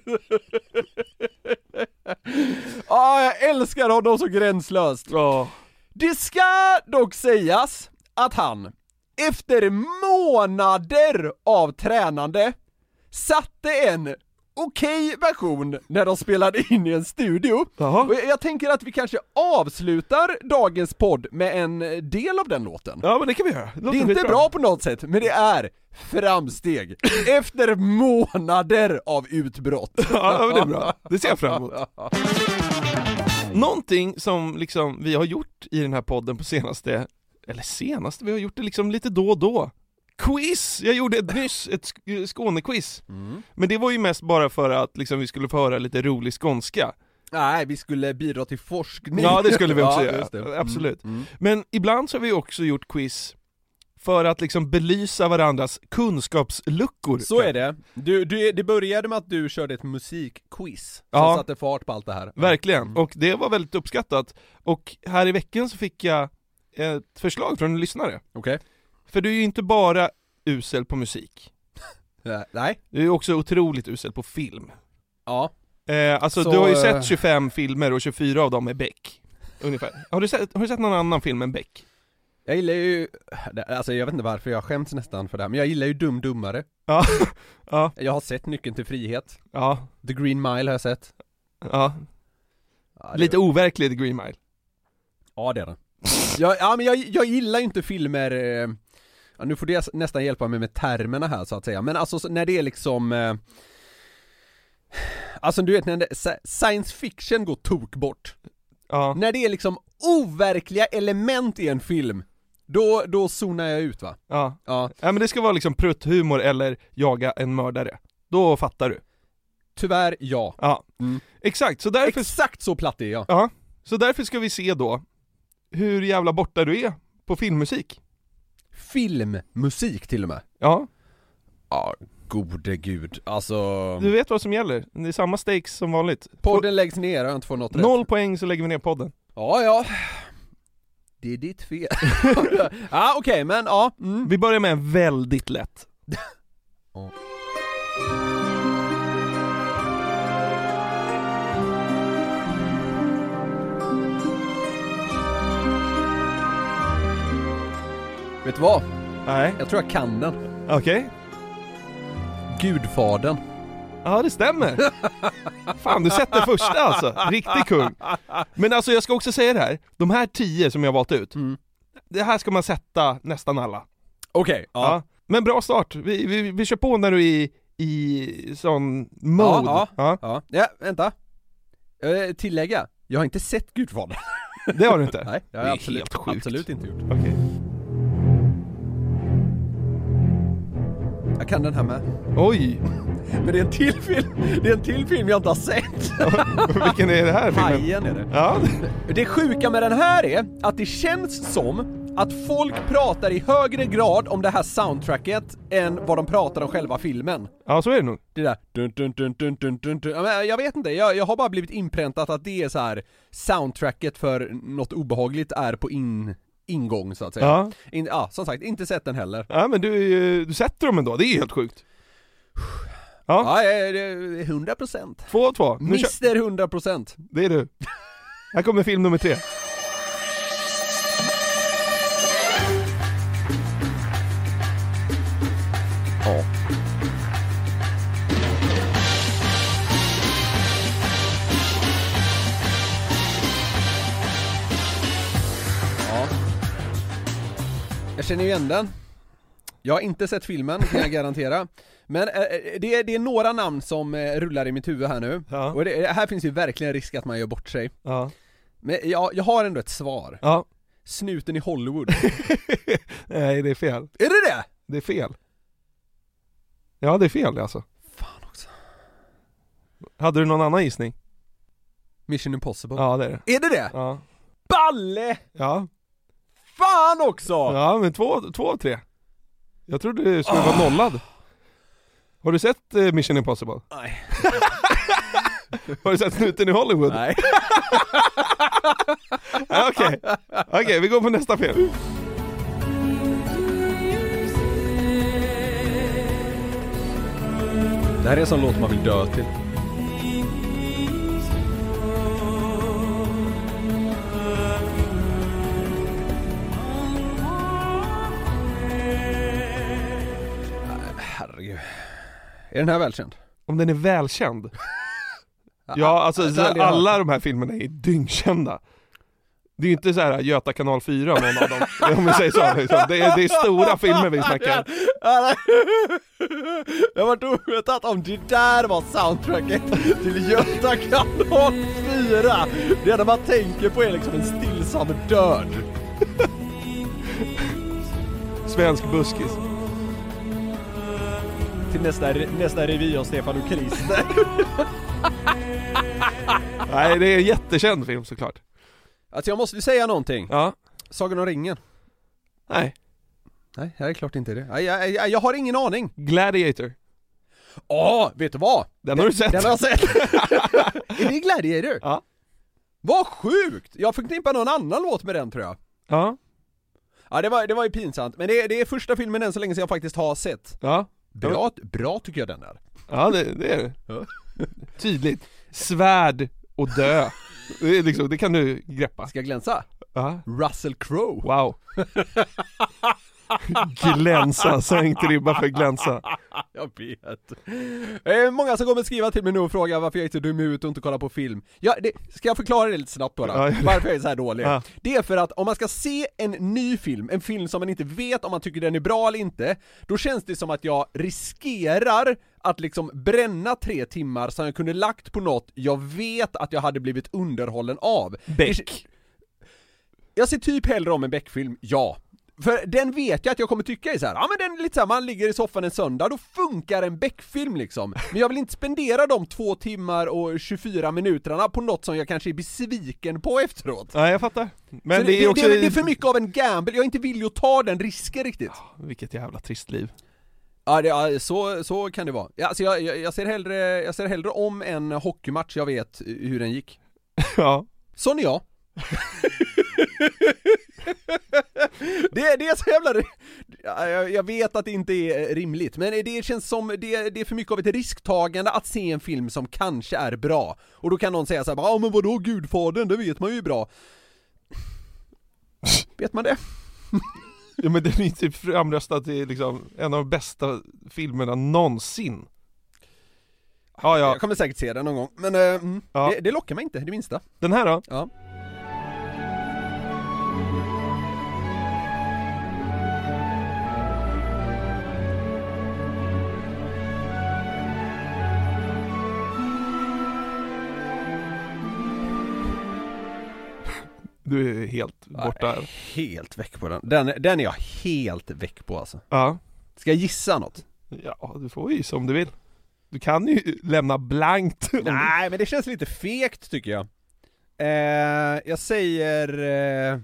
Ja, jag älskar honom så gränslöst. Ja. Det ska dock sägas att han efter månader av tränande satte en okej version när de spelade in i en studio. Jaha. Och jag, jag tänker att vi kanske avslutar dagens podd med en del av den låten. Ja, men det kan vi göra. Det är inte bra. bra på något sätt, men det är framsteg efter månader av utbrott. Ja, men det är bra. Det ser jag fram emot. Någonting som liksom vi har gjort i den här podden på senaste, eller senaste, vi har gjort det liksom lite då och då. Quiz! Jag gjorde ett nyss, ett Skåne-quiz. Mm. Men det var ju mest bara för att liksom, vi skulle få höra lite rolig skånska. Nej, vi skulle bidra till forskning. Ja, det skulle vi också ja, göra. Mm. Absolut. Mm. Men ibland så har vi också gjort quiz för att liksom belysa varandras kunskapsluckor. Så är det. Du, du, det började med att du körde ett musikquiz som ja, satte fart på allt det här. Verkligen, mm. och det var väldigt uppskattat. Och här i veckan så fick jag ett förslag från en lyssnare. Okej. Okay. För du är ju inte bara usel på musik. Nej. Du är ju också otroligt usel på film. Ja. Eh, alltså så, du har ju sett tjugofem filmer och tjugofyra av dem är Beck. Ungefär. Har du sett, har du sett någon annan film än Beck? Jag gillar ju, alltså jag vet inte varför jag skäms nästan för det här, men jag gillar ju Dum Dummare. Ja. Ja. Jag har sett Nyckeln till frihet. Ja. The Green Mile har jag sett. Ja. Ja, lite overklig The Green Mile. Ja, det är det. jag, ja, men jag, jag gillar ju inte filmer, eh, ja, nu får det nästan hjälpa mig med termerna här så att säga, men alltså när det är liksom eh, alltså du vet när det, science fiction går tok bort. Ja. När det är liksom overkliga element i en film, då, då zonar jag ut va? Ja. Ja. Ja, men det ska vara liksom prutthumor eller jaga en mördare. Då fattar du. Tyvärr, ja. Ja. Mm. Exakt, så därför... Exakt så platt är jag. Ja. Så därför ska vi se då hur jävla borta du är på filmmusik. Filmmusik till och med? Ja. Ja, gode gud. Alltså... Du vet vad som gäller. Det är samma stakes som vanligt. Podden Få... läggs ner, jag har inte fått något rätt. Noll poäng så lägger vi ner podden. Ja, ja. Det är ditt fel. Ja, okej, okay, men ja. Mm. Vi börjar med en väldigt lätt. Ja. Vet du vad? Nej. Jag tror jag kan den. Okej. Okay. Gudfadern. Ja, det stämmer. Fan, du sätter första alltså. Riktigt kung. Men alltså jag ska också säga det här. De här tio som jag valt ut. Mm. Det här ska man sätta nästan alla. Okej, okay, ja. Ja. Men bra start. Vi, vi, vi kör på när du är i, i sån mode. Ja, ja, ja. ja. Ja, vänta. Jag tillägga. Jag har inte sett Gudfadern. Det har du inte? Nej, det har jag absolut, absolut inte gjort. Okej. Okay. Jag kan den här med. Oj! Men det är en till film, det är en till film jag inte har sett. Vilken är det här filmen? Hajen är det. Ja. Det sjuka med den här är att det känns som att folk pratar i högre grad om det här soundtracket än vad de pratar om själva filmen. Ja, så är det nog. Det där dun, dun, dun, dun, dun, dun, dun. Jag vet inte, jag, jag har bara blivit inpräntat att det är så här soundtracket för något obehagligt är på in... ingång så att säga. Ja. In, ja, som sagt, inte sett den heller. Ja, men du, du sätter dem ändå, det är helt sjukt. Ja, ja hundra procent. Två av två. Mister hundra procent. Det är du. Här kommer film nummer tre. Ja. Ja. Jag känner ju igen den. Jag har inte sett filmen, kan jag garantera. Men äh, det, är, det är några namn som äh, rullar i mitt huvud här nu. Ja. Och det, här finns ju verkligen risk att man gör bort sig. Ja. Men jag, jag har ändå ett svar. Ja. Snuten i Hollywood. Nej, det är fel. Är det det? Det är fel. Ja, det är fel alltså. Fan också. Hade du någon annan gissning? Mission Impossible. Ja, det är det. Är det det? Ja. Balle! Ja. Fan också! Ja, men två, två av tre. Jag trodde du skulle oh. vara nollad. Har du sett uh, Mission Impossible? Nej. Har du sett Snuten i Hollywood? Nej. Okej, okej, okay. okay, vi går på nästa film. Det här är en sån låt man vill dö till. Herregud. Är den här välkänd? Om den är välkänd? Ja, alltså alla de här filmerna är dyngkända. Det är ju inte så här Göta kanal fyra någon av dem. Om vi säger så liksom. det, är, det är stora filmer vi snackar. Jag var ovetat om det där var soundtracket till Göta kanal fyra. Det enda man tänker på är liksom en stillsam död. Svensk buskis. Till nästa, nästa revy av Stefan och Christer. Nej, det är en jättekänd film såklart. Alltså jag måste ju säga någonting. Ja. Sagan om ringen. Nej. Nej, det är klart inte det. Jag, jag, jag, jag har ingen aning. Gladiator. Åh, vet du vad? Den har du sett. Den har jag sett. Är det Gladiator? Ja. Vad sjukt! Jag fick knippa någon annan låt med den tror jag. Ja. Ja, det var, det var ju pinsamt. Men det, det är första filmen än så länge som jag faktiskt har sett. Ja. Bra, bra tycker jag den är. Ja, det, det är det. Ja. Tydligt. Svärd och dö. Det, är liksom, det kan du greppa. Ska jag glänsa? Ja. Russell Crowe. Wow. Glänsa, sänkt ribba för glänsa. Jag vet. eh, Många som kommer skriva till mig nu och fråga varför jag är så dum ut och inte kollar på film. Ja, det, ska jag förklara det lite snabbt då, då? Ja, varför jag är så här dålig? Ja. Det är för att om man ska se en ny film, en film som man inte vet om man tycker den är bra eller inte, då känns det som att jag riskerar att liksom bränna tre timmar som jag kunde lagt på något jag vet att jag hade blivit underhållen av. Beck. Jag ser typ hellre om en Beck-film, ja. För den vet jag att jag kommer tycka är så här. Ja men den är lite så här, man ligger i soffan en söndag, då funkar en Beck-film liksom. Men jag vill inte spendera de två timmar och tjugofyra minuterna på något som jag kanske är besviken på efteråt. Ja, jag fattar. Men det, det, är det, också... det, det är för mycket av en gamble, jag är inte villig att ta den risken riktigt. Oh, vilket jävla trist liv. Ja, det, ja så, så kan det vara. Ja, alltså jag, jag, jag, ser hellre, jag ser hellre om en hockeymatch jag vet hur den gick. Ja. Sån är jag. det, det är så jävla... Jag, jag vet att det inte är rimligt, men det känns som det, det är för mycket av ett risktagande att se en film som kanske är bra. Och då kan någon säga så här: ja men vadå Gudfadern, det vet man ju bra. Vet man det? Ja, men den är typ framröstad till liksom en av de bästa filmerna någonsin. Ja, ja. Jag kommer säkert se den någon gång, men uh, ja. det, det lockar mig inte, det minsta. Den här då? Ja. Du är helt borta. Jag är helt väck på den. den. Den är jag helt väck på alltså. Ja. Ska jag gissa något? Ja, du får ju som du vill. Du kan ju lämna blankt. Nej, men det känns lite fegt tycker jag. Eh, jag säger... Eh,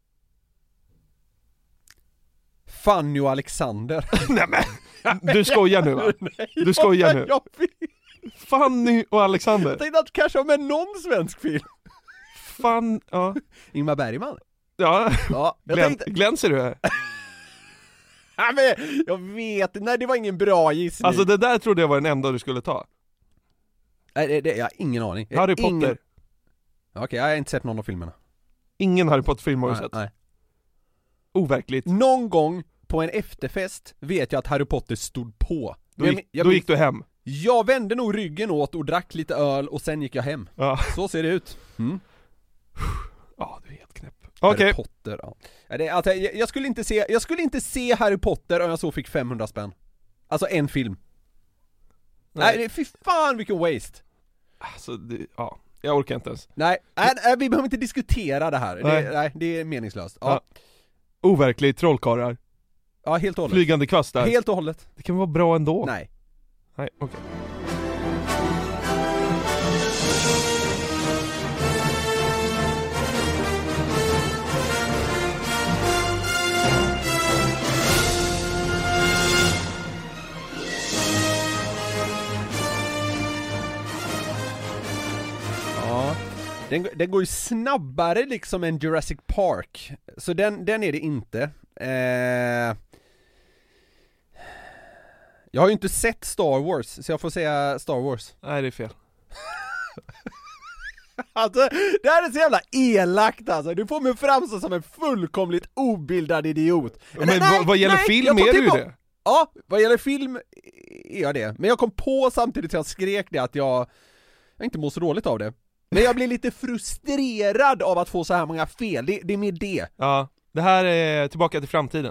Fanny och Alexander. Nej men, du skojar nu va? Nej, du skojar nu. Jag vet. Fanny och Alexander. Jag tänkte att kanske med någon svensk film. Fan, ja. Ingmar Bergman. Ja, ja jag Glän, tänkte... glänser du här? Ja, men jag vet, nej det var ingen bra gissning. Alltså det där trodde jag var den enda du skulle ta. Nej, det, det, jag har ingen aning. Jag Harry ingen... Potter. Okej, okay, jag har inte sett någon av filmerna. Ingen Harry Potter-film har du sett? Nej. Overkligt. Någon gång på en efterfest vet jag att Harry Potter stod på. Då gick, jag, jag, då gick du hem. Jag vände nog ryggen åt och drack lite öl och sen gick jag hem. Ja. Så ser det ut. Mm. Ja, du är helt knäpp. Okej. Harry Potter, ja. Det, alltså, jag, jag, skulle inte se, jag skulle inte se Harry Potter om jag så fick femhundra spänn. Alltså en film. Nej, Nej fy fan vilken waste. Alltså, det, ja. Jag orkar inte ens. Nej, nej, nej vi behöver inte diskutera det här. Nej, det, nej, det är meningslöst. Ja. Ja. Overkligt trollkarlar. Ja, helt och hållet. Flygande kvastar. Helt och hållet. Det kan vara bra ändå. Nej. Nej, okej. Ja, den, den går ju snabbare liksom än Jurassic Park. Så den, den är det inte. Eh... Jag har ju inte sett Star Wars, så jag får säga Star Wars. Nej, det är fel. Alltså, det här är så jävla elakt alltså. Du får mig framstå som en fullkomligt obildad idiot. Men nej, vad, vad gäller nej, film är du ju det? Ja, vad gäller film är jag det. Men jag kom på samtidigt som jag skrek det att jag, jag inte mår så dåligt av det. Men jag blir lite frustrerad av att få så här många fel. Det, det är med det. Ja, det här är Tillbaka till framtiden.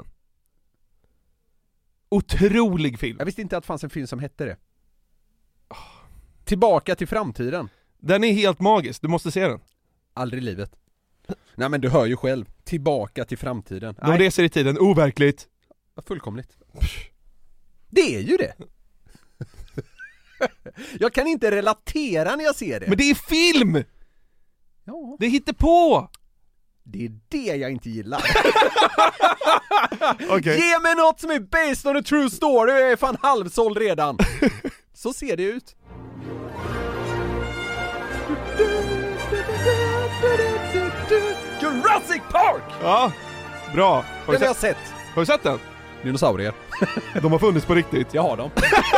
Otrolig film. Jag visste inte att det fanns en film som hette det. Tillbaka till framtiden. Den är helt magisk, du måste se den. Aldrig i livet. Nej men du hör ju själv. Tillbaka till framtiden. De Nej. reser i tiden, overkligt. Fullkomligt. Det är ju det. Jag kan inte relatera när jag ser det. Men det är film! Ja. Det hittar på! Det är det jag inte gillar. Okay. Ge mig något som är based on a true story. Jag är fan halvsåld redan. Så ser det ut. Jurassic Park! Ja, bra. Har den har jag sett. Har du sett den? Dinosaurier. De har funnits på riktigt. Jag har dem.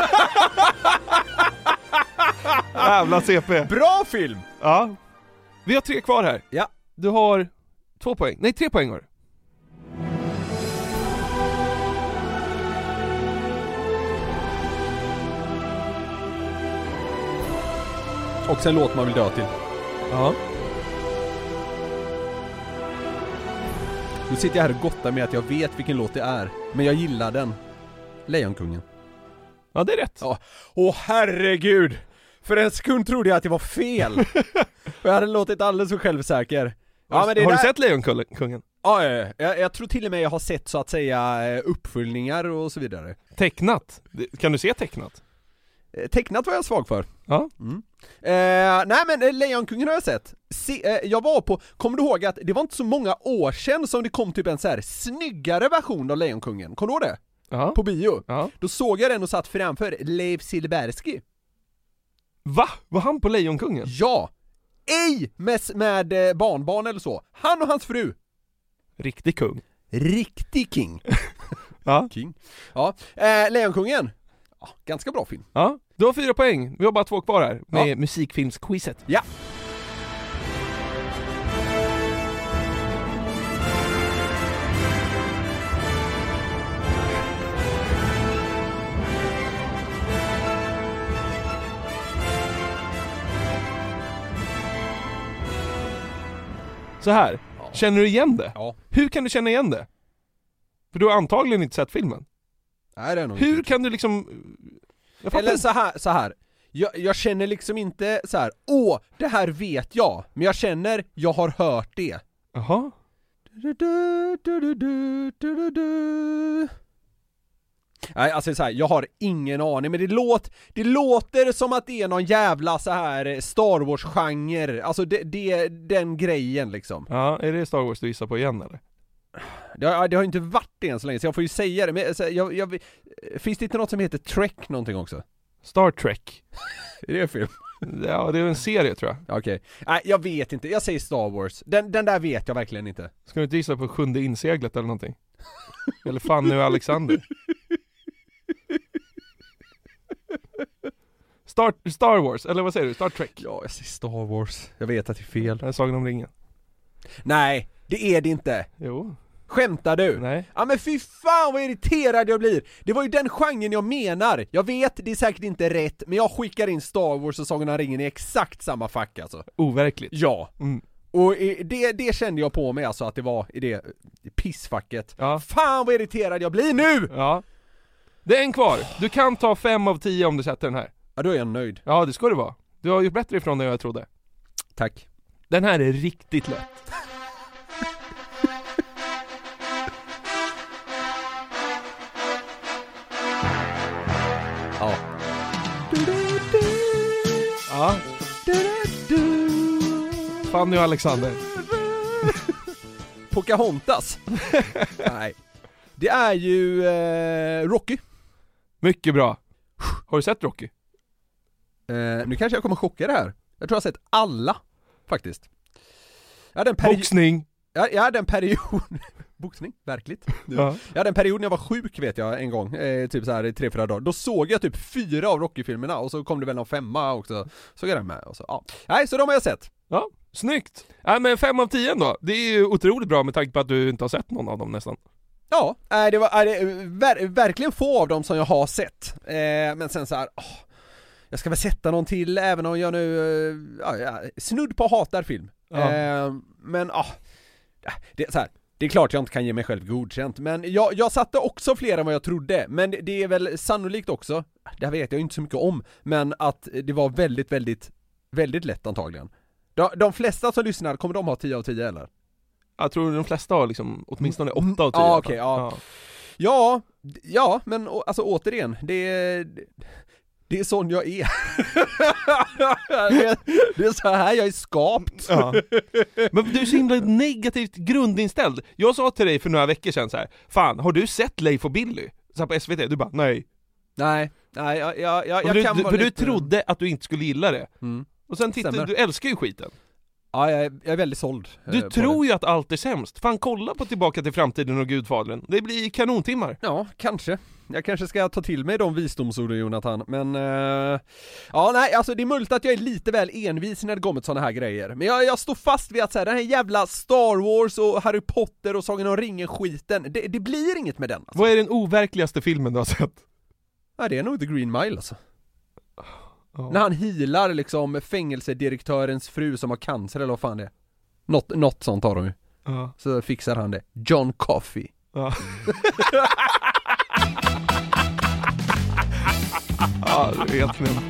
Jävla C P. Bra film! Ja. Vi har tre kvar här. Ja. Du har två poäng. Nej, tre poäng har du. Och sen låt man vill dö till. Ja. Nu sitter jag här och gottar med att jag vet vilken låt det är. Men jag gillar den. Lejonkungen. Ja, det är rätt. Ja. Åh herregud. För en sekund trodde jag att det var fel. Jag hade låtit alldeles för självsäker. Ja, men det har där... du sett Lejonkungen? Ja, jag, jag, jag tror till och med jag har sett så att säga uppföljningar och så vidare. Tecknat? Kan du se tecknat? Tecknat var jag svag för. Ja. Mm. Eh, nej men Lejonkungen har jag sett. Se, eh, jag var på, kommer du ihåg att det var inte så många år sedan som det kom typ en så här snyggare version av Lejonkungen. Kommer du ihåg det? Ja. På bio. Ja. Då såg jag den och satt framför Leif Silbersky. Va? Var han på Lejonkungen? Ja. Ej med, med barnbarn eller så. Han och hans fru. Riktig kung. Riktig king. Ja. King. Ja. Eh, Lejonkungen. Ja, ganska bra film. Ja, du har fyra poäng. Vi har bara två kvar här med ja. musikfilmsquizet. Ja. Så här, ja. Känner du igen det? Ja. Hur kan du känna igen det? För du har antagligen inte sett filmen. Nej, det är nog Hur inte. kan du liksom... Eller så här, så här. Jag, jag känner liksom inte så här. Åh, det här vet jag. Men jag känner, jag har hört det. Jaha. Nej, alltså så här, jag har ingen aning. Men det, låt, det låter som att det är någon jävla så här Star Wars-genre. Alltså det, det, den grejen liksom. Ja, är det Star Wars du gissar på igen eller? Det har, det har inte varit det än så länge, så jag får ju säga det. Men så, jag, jag, finns det inte något som heter Trek någonting också? Star Trek. Är det en film? Ja, det är en serie tror jag. Okej. Okay. Nej, jag vet inte. Jag säger Star Wars. Den, den där vet jag verkligen inte. Ska du inte gissa på sjunde inseglet eller någonting? Eller fan nu Alexander. Star, Star Wars, eller vad säger du? Star Trek? Ja, jag säger Star Wars. Jag vet att det är fel. Den Sagan om ringen. Nej, det är det inte. Jo. Skämtar du? Nej. Ja men fy fan vad irriterad jag blir. Det var ju den genren jag menar. Jag vet, det är säkert inte rätt. Men jag skickar in Star Wars och Sagan om ringen i exakt samma fack alltså. Overkligt. Ja. Mm. Och det, det kände jag på mig alltså att det var i det pissfacket. Ja. Fan vad irriterad jag blir nu! Ja. Det är en kvar. Du kan ta fem av tio om du sätter den här. Ja, då är jag nöjd. Ja, det ska du vara. Du har gjort bättre ifrån det jag trodde. Tack. Den här är riktigt lätt. Ja. Ja. Fanny och Alexander. Pocahontas. Nej. Det är ju eh, Rocky. Mycket bra. Har du sett Rocky? Eh, nu kanske jag kommer chocka det här. Jag tror jag har sett alla, faktiskt. Jag hade en peri- Boxning. Jag, jag hade en period... Boxning, verkligt. Ja. Jag hade en period när jag var sjuk, vet jag, en gång. Eh, typ så här i tre, fyra dagar. Då såg jag typ fyra av Rocky-filmerna. Och så kom det väl någon femma också. Såg jag den med. Och så, ja. Nej, så de har jag sett. Ja, snyggt. Ja, men fem av tio då. Det är ju otroligt bra med tanke på att du inte har sett någon av dem nästan. Ja, det var är det, ver, verkligen få av dem som jag har sett. Eh, men sen så här, åh, jag ska väl sätta någon till, även om jag nu ja, ja, snudd på hatar film. Ja. Eh, men åh, det är så här, det är klart jag inte kan ge mig själv godkänt, men jag, jag satte också fler än vad jag trodde. Men det är väl sannolikt också, det här vet jag inte så mycket om, men att det var väldigt, väldigt, väldigt lätt antagligen. De, de flesta som lyssnar, kommer de ha tio av tio eller? Jag tror de flesta har liksom åtminstone åtta av tio. Ja, okej, ja. Ja, ja, men alltså återigen, det är, det är sån jag är. det, det är så här jag är skapt. Ja. Men du är så himla negativt grundinställd. Jag sa till dig för några veckor sedan så här: fan, har du sett Leif och Billy? Så här på S V T, du bara, nej. Nej, nej, jag, jag, jag, jag du, kan du, vara För lite... du trodde att du inte skulle gilla det. Mm. Och sen tittade, du älskar ju skiten. Ja, jag är, jag är väldigt såld. Du eh, tror ju att allt är sämst. Fan, kolla på Tillbaka till framtiden och Gudfadern. Det blir kanontimmar. Ja, kanske. Jag kanske ska ta till mig de visdomsorden, Jonathan. Men, uh, ja nej, alltså det är möjligt att jag är lite väl envis när det kommer till såna här grejer. Men jag, jag står fast vid att så här, den här jävla Star Wars och Harry Potter och Sagan om ringen-skiten, det, det blir inget med den. Alltså. Vad är den overkligaste filmen du har sett? Ja, det är nog The Green Mile alltså. Oh. När han healar liksom fängelsedirektörens fru som har cancer eller vad fan det är. Något, något sånt har de ju. Ja. Så fixar han det. John Coffey. Ja. Ja, det är helt knäpp.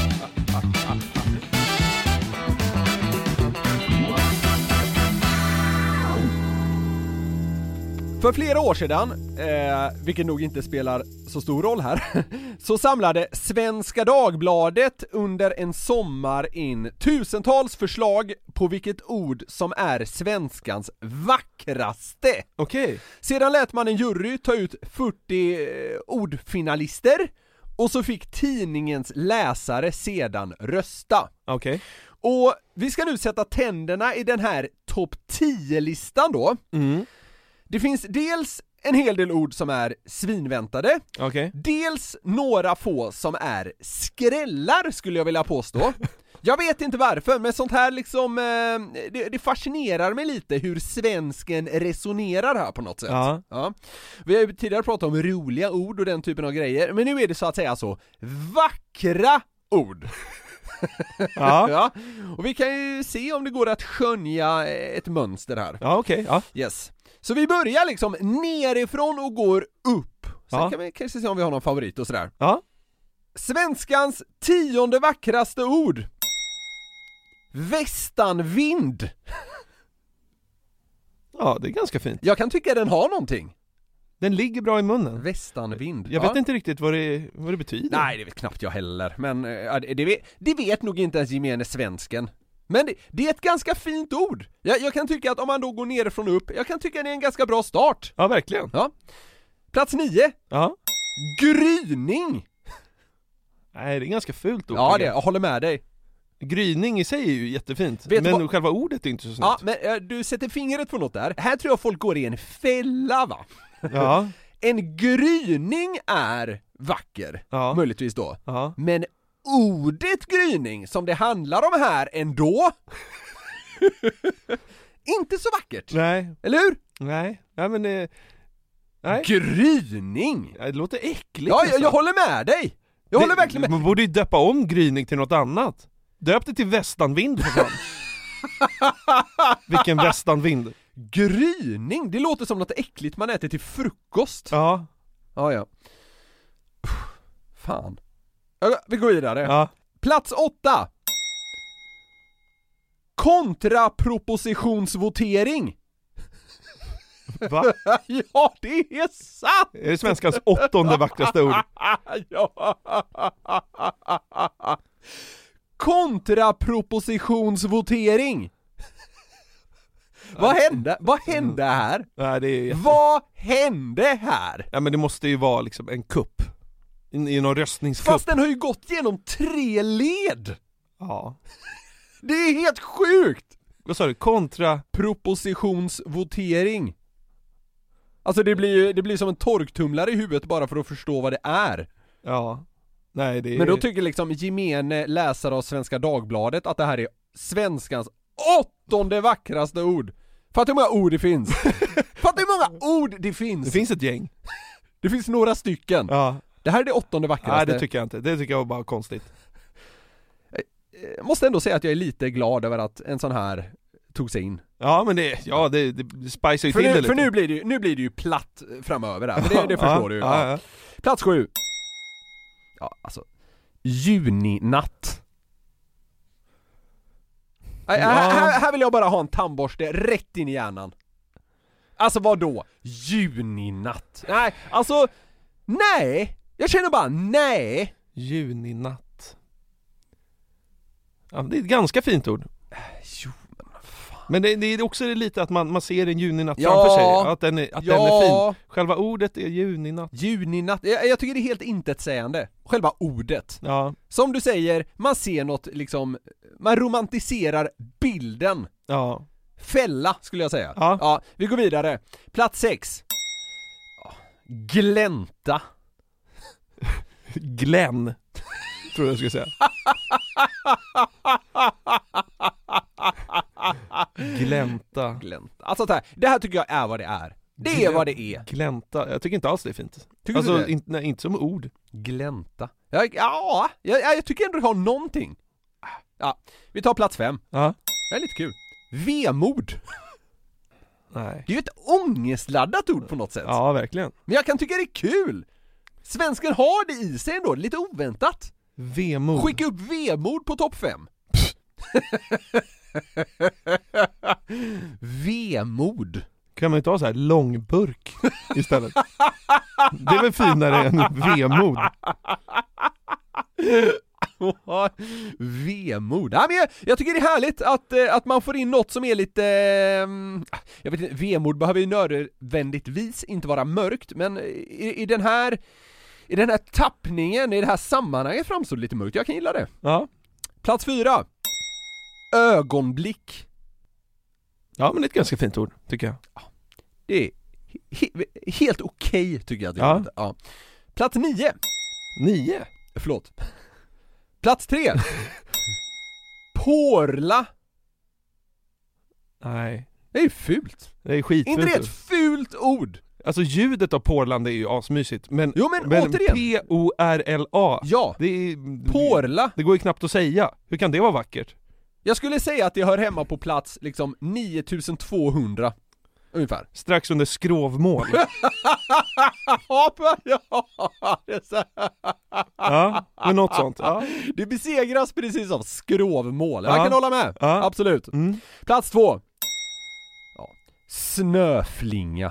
För flera år sedan, eh, vilket nog inte spelar så stor roll här, så samlade Svenska Dagbladet under en sommar in tusentals förslag på vilket ord som är svenskans vackraste. Okej. Okay. Sedan lät man en jury ta ut fyrtio eh, ordfinalister och så fick tidningens läsare sedan rösta. Okej. Okay. Och vi ska nu sätta tänderna i den här topp tio-listan då. Mm. Det finns dels en hel del ord som är svinväntade. Okay. Dels några få som är skrällar, skulle jag vilja påstå. Jag vet inte varför, men sånt här liksom eh, det, det fascinerar mig lite hur svensken resonerar här på något sätt. Ja. Ja. Vi har ju tidigare pratat om roliga ord och den typen av grejer, men nu är det så att säga så vackra ord. Ja. Ja. Och vi kan ju se om det går att skönja ett mönster här. Ja, okej. Okay. Ja. Yes. Så vi börjar liksom nerifrån och går upp. Sen ja. kan vi kanske se om vi har någon favorit och sådär. Ja. Svenskans tionde vackraste ord. Västanvind. Ja, det är ganska fint. Jag kan tycka den har någonting. Den ligger bra i munnen. Västanvind. Jag ja. vet inte riktigt vad det, vad det betyder. Nej, det vet knappt jag heller. Men äh, det, vet, det vet nog inte ens gemene svensken. Men det, det är ett ganska fint ord. Jag, jag kan tycka att om man då går nerifrån och upp, jag kan tycka att det är en ganska bra start. Ja, verkligen. Ja. Plats nio. Ja. Gryning. Nej, det är ganska fult ord. Ja, det, jag håller med dig. Gryning i sig är ju jättefint. Vet men vad... själva ordet är inte så snyggt. Ja, men äh, du sätter fingret på något där. Här tror jag folk går i en fälla, va? Ja. En gryning är vacker, ja. möjligtvis då. Ja. Men ordet gryning som det handlar om här ändå inte så vackert. Nej. Eller hur? Nej. Ja, men det... Nej. Gryning. Ja, det låter äckligt. Ja, jag, jag håller med dig. Jag det, håller verkligen med. Man borde ju döpa om gryning till något annat. Döp det till västanvind för fan. Vilken västanvind. Gryning, det låter som något äckligt man äter till frukost. Ja. Ja, ja. Fan. Vi går vidare. Ja. Plats åtta. Kontrapropositionsvotering. Va? Ja, det är sant. Är det svenskans åttonde vackraste ord? Ja. Kontrapropositionsvotering. Vad hände? Vad hände här? Nej, det är jätte... Vad hände här? Ja, men det måste ju vara liksom en kupp. I, i någon röstningskupp. Fast den har ju gått genom tre led. Ja. Det är helt sjukt. Vad sa du? Kontra... Propositionsvotering. Alltså det blir ju det blir som en torktumlare i huvudet bara för att förstå vad det är. Ja. Nej, det är... Men då tycker liksom gemene läsare av Svenska Dagbladet att det här är svenskans åttonde vackraste ord. Fattar hur många ord det finns? Fattar hur många ord det finns? Det finns ett gäng. Det finns några stycken. Ja. Det här är det åttonde vackraste. Nej, det tycker jag inte. Det tycker jag var bara konstigt. Jag måste ändå säga att jag är lite glad över att en sån här tog sig in. Ja, men det, ja, det, det spicer ju för till nu, det lite. För nu blir det ju, nu blir det ju platt framöver där. Men det, det förstår ja, du ju. Ja, ja. ja. Plats sju. Ja, alltså. Juninatt. Ja. Här, här, här vill jag bara ha en tandborste rätt in i hjärnan. Alltså vad då? Juninatt. Nej, alltså nej. Jag känner bara nej. Juninatt. Ja, det är ett ganska fint ord. Jo, men fan. Men det, det är också lite att man, man ser en juninatt Ja. framför sig. Att den är, att Ja. den är fin. Själva ordet är juninatt. Juninatt. Jag, jag tycker det är helt intetsägande. Själva ordet. Ja. Som du säger, man ser något liksom, man romantiserar bilden. Ja. Fälla skulle jag säga. Ja. Ja, vi går vidare. Plats sex. Glänta. Glenn. Tror jag skulle säga. Glänta. Glänta. Alltså det här, det här tycker jag är vad det är. Det är Glän- vad det är. Glänta. Jag tycker inte alls det är fint. Tycker alltså, du det? inte, nej, inte som ord. Glänta. Ja, ja jag, jag tycker ändå det har någonting. Ja, vi tar plats fem. Ja. Det är lite kul. Vemod. Nej. Det är ju ett ångestladdat ord på något sätt. Ja, verkligen. Men jag kan tycka det är kul. Svensken har det i sig ändå, lite oväntat. Vemod. Skicka upp vemod på topp fem. Vemod. Kan man inte ha så här långburk istället? Det är väl finare än vemod. Vemod. Ja, men jag, jag tycker det är härligt att, eh, att man får in något som är lite eh, jag vet inte, vemod behöver ju nödvändigtvis inte vara mörkt, men i, i den här i den här tappningen, i det här sammanhanget framstår det lite mörkt. Jag kan gilla det. Ja. Plats fyra. Ögonblick. Ja, men det är ett ganska fint ord, tycker jag. Det är he- helt okej okay, tycker jag att det Ja. är. Ja. Plats nio. Nio? Förlåt. Plats tre. Porla. Nej. Det är ju fult. Det är skitfult. Inte det ett fult ord? Alltså ljudet av porlande är ju asmysigt. Men, jo, men, men återigen. P O R L A. Ja. Det är, Porla. Det går ju knappt att säga. Hur kan det vara vackert? Jag skulle säga att det hör hemma på plats liksom nio tusen tvåhundra. Ungefär. Strax under skrovmål. Ja, men något sånt. Ja. Det besegras precis av skrovmål. Jag Ja. kan hålla med. Ja. Absolut. Mm. Plats två. Ja. Snöflinga.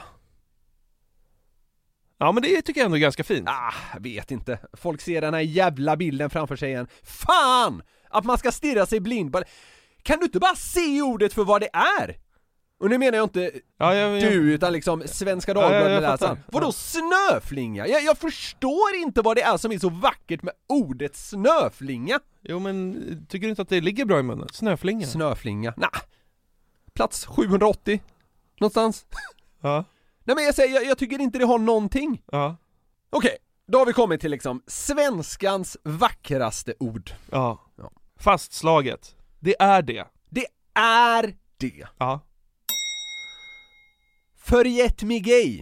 Ja, men det tycker jag ändå är ganska fint. Ah, jag vet inte. Folk ser den här jävla bilden framför sig igen. Fan! Att man ska stirra sig blind på det. Kan du inte bara se ordet för vad det är? Och nu menar jag inte ja, jag, jag... du, utan liksom Svenska Ja, jag, jag Dagbladet-läsaren. Vadå snöflinga? Jag, jag förstår inte vad det är som är så vackert med ordet snöflinga. Jo, men tycker du inte att det ligger bra i munnen? Snöflinga? Snöflinga? Nej. Plats sjuhundraåttio. Någonstans. Ja. Nej, men jag säger, jag, jag tycker inte det har någonting. Ja. Okej, då har vi kommit till liksom svenskans vackraste ord. Ja. Ja. Fastslaget. Det är det. Det är det. Ja. Forget me gay.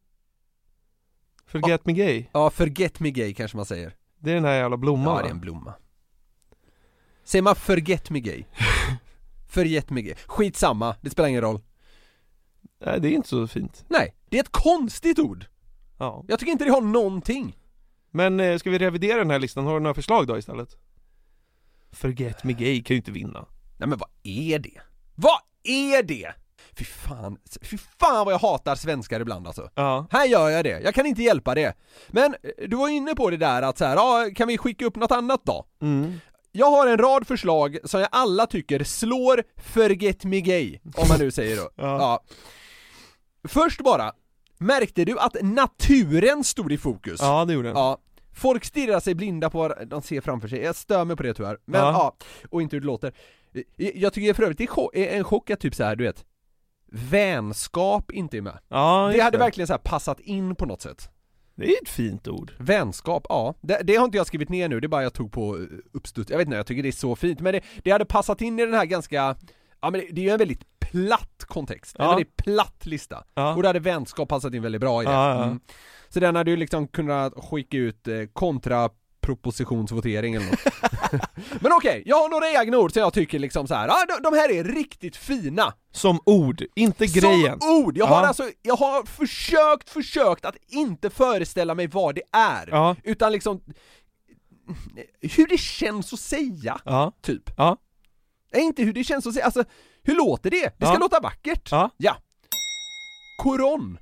Forget me gay. Ja, forget me gay kanske man säger. Det är den här jävla blomman. Ja, det är en blomma. Säger man forget me gay? Forget me gay. Skitsamma, det spelar ingen roll. Nej, det är inte så fint. Nej, det är ett konstigt ord. Ja. Jag tycker inte det har någonting. Men eh, ska vi revidera den här listan? Har du några förslag då istället? Forget me gay kan ju inte vinna. Nej, men vad är det? Vad är det? Fy fan, fy fan vad jag hatar svenskar ibland alltså. Ja. Här gör jag det, jag kan inte hjälpa det. Men du var inne på det där att så här, ja, kan vi skicka upp något annat då? Mm. jag har en rad förslag som jag alla tycker slår Forget Me Gay, om man nu säger då. Ja. Ja. Först bara, märkte du att naturen stod i fokus? Ja, det gjorde den. Ja. Folk stirrar sig blinda på vad de ser framför sig. Jag stör mig på det tyvärr. Men Ja. ja, och inte hur det låter. Jag tycker för övrigt det är cho- är en chock att typ så här, du vet, vänskap inte är med. Ja, Det just hade verkligen så här passat in på något sätt. Det är ett fint ord. Vänskap, ja. Det, det har inte jag skrivit ner nu, det är bara jag tog på uppstuds. Jag vet inte, jag tycker det är så fint. Men det, det hade passat in i den här ganska, ja men det, det är ju en väldigt platt kontext. En Ja. väldigt platt lista. Ja. Och det hade vänskap passat in väldigt bra i det. Ja, ja. Mm. Så den hade ju liksom kunnat skicka ut eh, kontrapropositionsvotering eller något. Men okej, okay, jag har några egna ord som jag tycker liksom så här. Ja, de, de här är riktigt fina. Som ord, inte grejen. Som ord! Jag har Ja. alltså, jag har försökt, försökt att inte föreställa mig vad det är. Ja. Utan liksom hur det känns att säga, Ja. typ. Ja. Nej, inte hur det känns att säga, alltså hur låter det? Det ska Ja. låta vackert. Ja. Ja. Koron.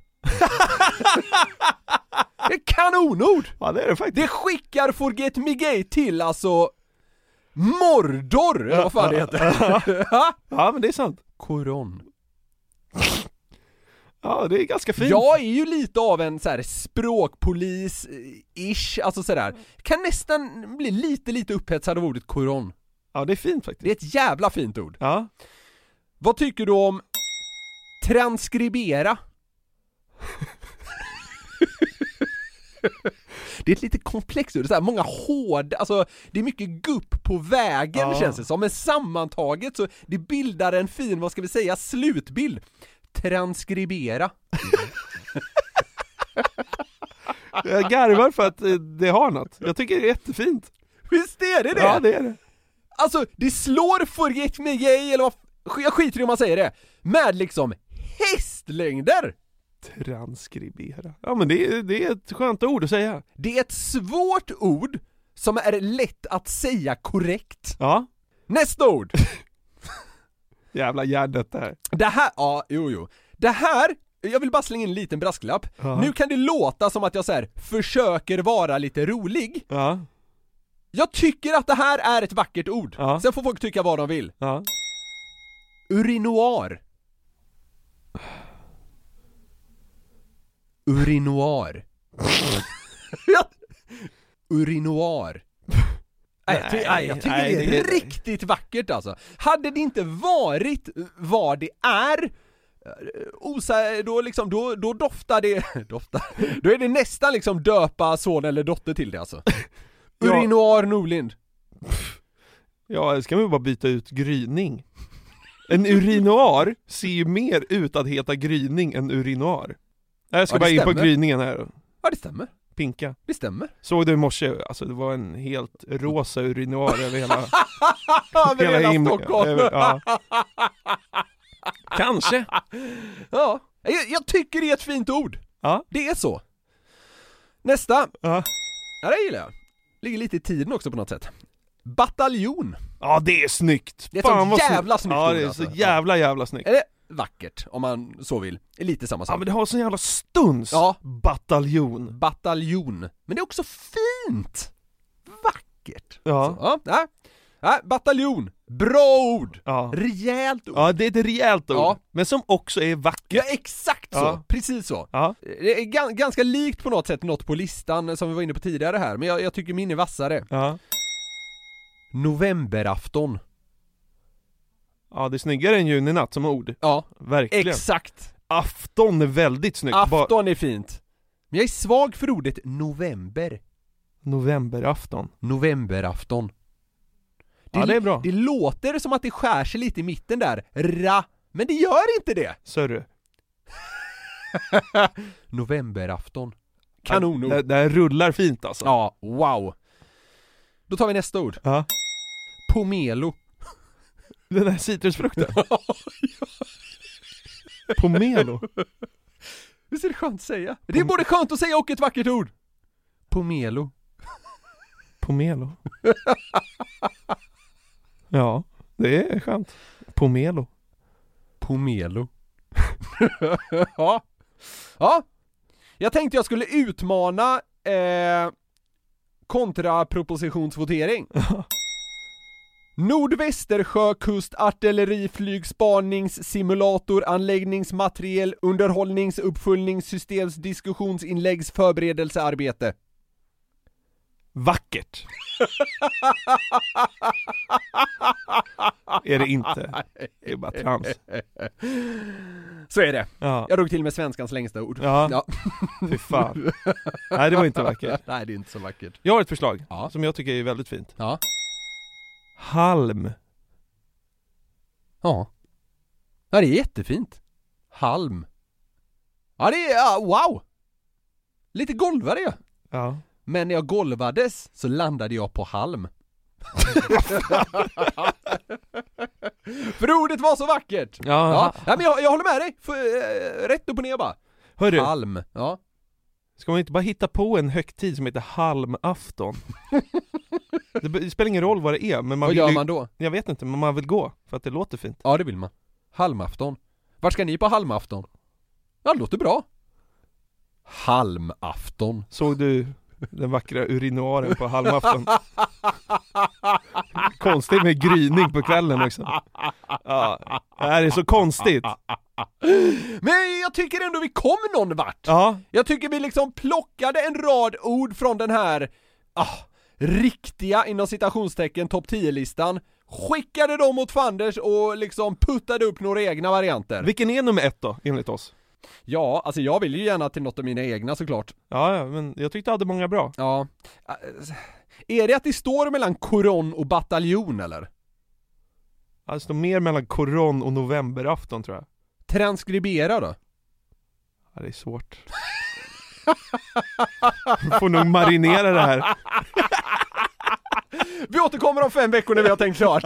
Det är kanonord. Ja, det är det faktiskt. Det skickar Forget Me Gay till alltså Mordor, eller vad fan det heter. Ja. Ja, men det är sant. Koron. Ja, det är ganska fint. Jag är ju lite av en så här språkpolis-ish, alltså sådär. Kan nästan bli lite, lite upphetsad av ordet koron. Ja, det är fint faktiskt. Det är ett jävla fint ord. Ja. Vad tycker du om transkribera? Det är ett lite komplext ord, så här, många hårda, alltså det är mycket gupp på vägen, Ja. känns det som, men sammantaget så det bildar en fin, vad ska vi säga, slutbild. Transkribera. Jag garvar för att eh, det har något. Jag tycker det är jättefint. Visst är det det? Ja, det är det. Alltså, det slår Forget Me Gay, eller vad, jag skiter i om man säger det, med liksom hästlängder. Transkribera. Ja, men det är, det är ett skönt ord att säga. Det är ett svårt ord som är lätt att säga korrekt. Ja. Nästa ord. Jävla hjärnet det här. Det här, ja, jo, jo. Det här, jag vill bara slänga in en liten brasklapp. Ja. Nu kan det låta som att jag så här försöker vara lite rolig. Ja. Jag tycker att det här är ett vackert ord. Ja. Sen får folk tycka vad de vill. Ja. Urinoir. Urinoir. Urinoir. Nej, jag, ty- nej, jag tycker nej, det är det är- riktigt vackert alltså. Hade det inte varit vad det är, osa, då liksom, då, då doftar det, doftar, då är det nästan liksom döpa son eller dotter till det alltså. Ja. Urinoir Norlind. Ja, ska vi bara byta ut gryning. En urinoir ser ju mer ut att heta gryning än urinoir. Jag ska Ja, det bara in på stämmer. gryningen här. Ja, det stämmer. Pinka. Det stämmer. Såg du i morse? Alltså det var en helt rosa urinoir över hela... Över hela himlen. Stockholm. Över- ja. Kanske. Ja, jag, jag tycker det är ett fint ord. Ja. Det är så. Nästa. Ja. Ja, det gillar jag. Ligger lite i tiden också på något sätt. Bataljon. Ja, det är snyggt. Det är Fan, så vad jävla snyggt. snyggt Ja, ord, det är alltså. så jävla jävla snyggt. Eller vackert, om man så vill. Är lite samma sak. Ja, men det har sån jävla stuns. Ja. Bataljon. Bataljon. Men det är också fint. Vackert. Ja. Så, ja, ja. Ja, bataljon. Bra ord. Ja. Rejält ord. Ja, det är ett rejält ord. Ja. Men som också är vackert. Ja, exakt så. Ja. Precis så. Ja. Det är gan- ganska likt på något sätt något på listan som vi var inne på tidigare här, men jag, jag tycker min är vassare. Ja. Novemberafton. Ja, det är snyggare än juninatt som ord. Ja, Verkligen. exakt. Afton är väldigt snyggt. Afton är fint. Men jag är svag för ordet november. Ba- Novemberafton. Novemberafton. Ja, det är bra. Det låter som att det skär sig lite i mitten där. Ra. Men det gör inte det. Sörru. Novemberafton. Kanonord. Det, det här rullar fint alltså. Ja, wow. Då tar vi nästa ord. Ja. Pomelo. Den här citrusfrukten. Pomelo. Visst är det skönt att säga? Det är både skönt att säga och ett vackert ord. Pomelo. Pomelo. Ja, det är skönt. Pomelo. Pomelo. Ja. Ja. Jag tänkte jag skulle utmana eh, kontrapropositionsvotering. Nordvästersjökust artilleriflygspanings simulatoranläggningsmateriel underhållnings uppföljningssystems diskussionsinläggs förberedelsearbete. Vackert. Är det inte. Det är bara trams. Så är det. Ja. Jag drog till med svenskans längsta ord. Ja. Ja. Fy fan. Nej, det var inte vackert. Nej, det är inte så vackert. Jag har ett förslag Ja. som jag tycker är väldigt fint. Ja. Halm. Ja. Ja, det är jättefint. Halm. Ja, det är, ja, wow. Lite golvade jag. Ja. Men när jag golvades så landade jag på halm. För ordet var så vackert. Ja. Ja, ja men jag, jag håller med dig. För, äh, rätt upp och ner bara. Hörru, Halm. Ja. ska man inte bara hitta på en högtid som heter halmafton? Det, det spelar ingen roll vad det är, men man Vad vill gör ju, man då? Jag vet inte, men man vill gå för att det låter fint. Ja, det vill man. Halmafton. Vart ska ni på halmafton? Ja, det låter bra. Halmafton. Såg du den vackra urinoaren på halmafton? Konstigt med gryning på kvällen också. Ja, det här är så konstigt. Men jag tycker ändå vi kom någon vart. Ja. Jag tycker vi liksom plockade en rad ord från den här ah, riktiga inom citationstecken topp tio-listan. Skickade dem mot Fanders och liksom puttade upp några egna varianter. Vilken är nummer ett då, enligt oss? Ja, alltså jag vill ju gärna till något av mina egna såklart. Ja, ja, men jag tyckte jag hade många bra. Ja. Är det att det står mellan koron och bataljon eller? Det står mer mellan koron och novemberafton tror jag. Transkribera då? Ja, det är svårt. Du får nog marinera det här. Vi återkommer om fem veckor när vi har tänkt klart.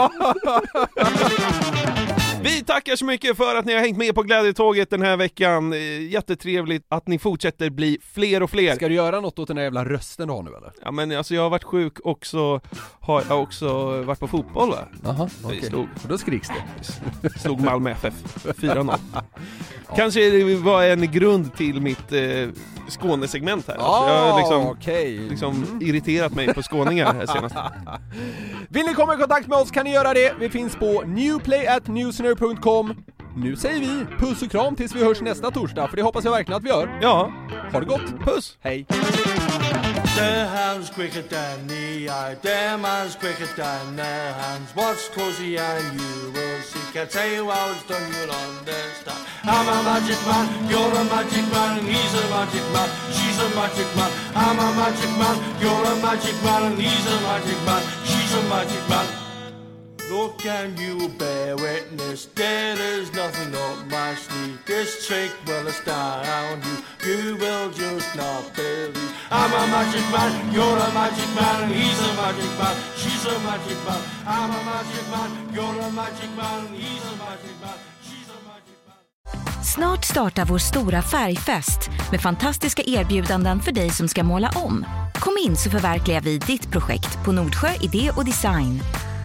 Vi tackar så mycket för att ni har hängt med på Glädjetåget den här veckan. Jättetrevligt att ni fortsätter bli fler och fler. Ska du göra något åt den här jävla rösten du har nu eller? Ja, men alltså jag har varit sjuk och så har jag också varit på fotboll va? Jaha, okej. okay. Slog, då skriks det. Slog Malmö F F fyra noll. Ja. Kanske det var en grund till mitt eh, Skånesegment här. Ah, jag har liksom, okay. liksom mm. irriterat mig på skåningar här senast. Vill ni komma i kontakt med oss kan ni göra det. Vi finns på newplay at newsner punkt com. Nu säger vi puss och kram tills vi hörs nästa torsdag, för det hoppas jag verkligen att vi gör. Ja. Ha det gott. Puss. Hej. The hound's quicker than the eye, the man's quicker than the hands. Watch closely and you will see. Can't tell you how it's done, you'll understand. I'm a magic man, you're a magic man, and he's a magic man, she's a magic man. I'm a magic man, you're a magic man, and he's a magic man, she's a magic man. Look and you bear witness, there is nothing up my sleeve. This trick will astound you, you will just not believe. I'm a magic man, you're a magic man, and he's a magic man, she's a magic man. I'm a magic man, you're a magic man, and he's a magic man, she's a magic man. Snart startar vår stora färgfest med fantastiska erbjudanden för dig som ska måla om. Kom in så förverkligar vi ditt projekt på Nordsjö Idé och Design.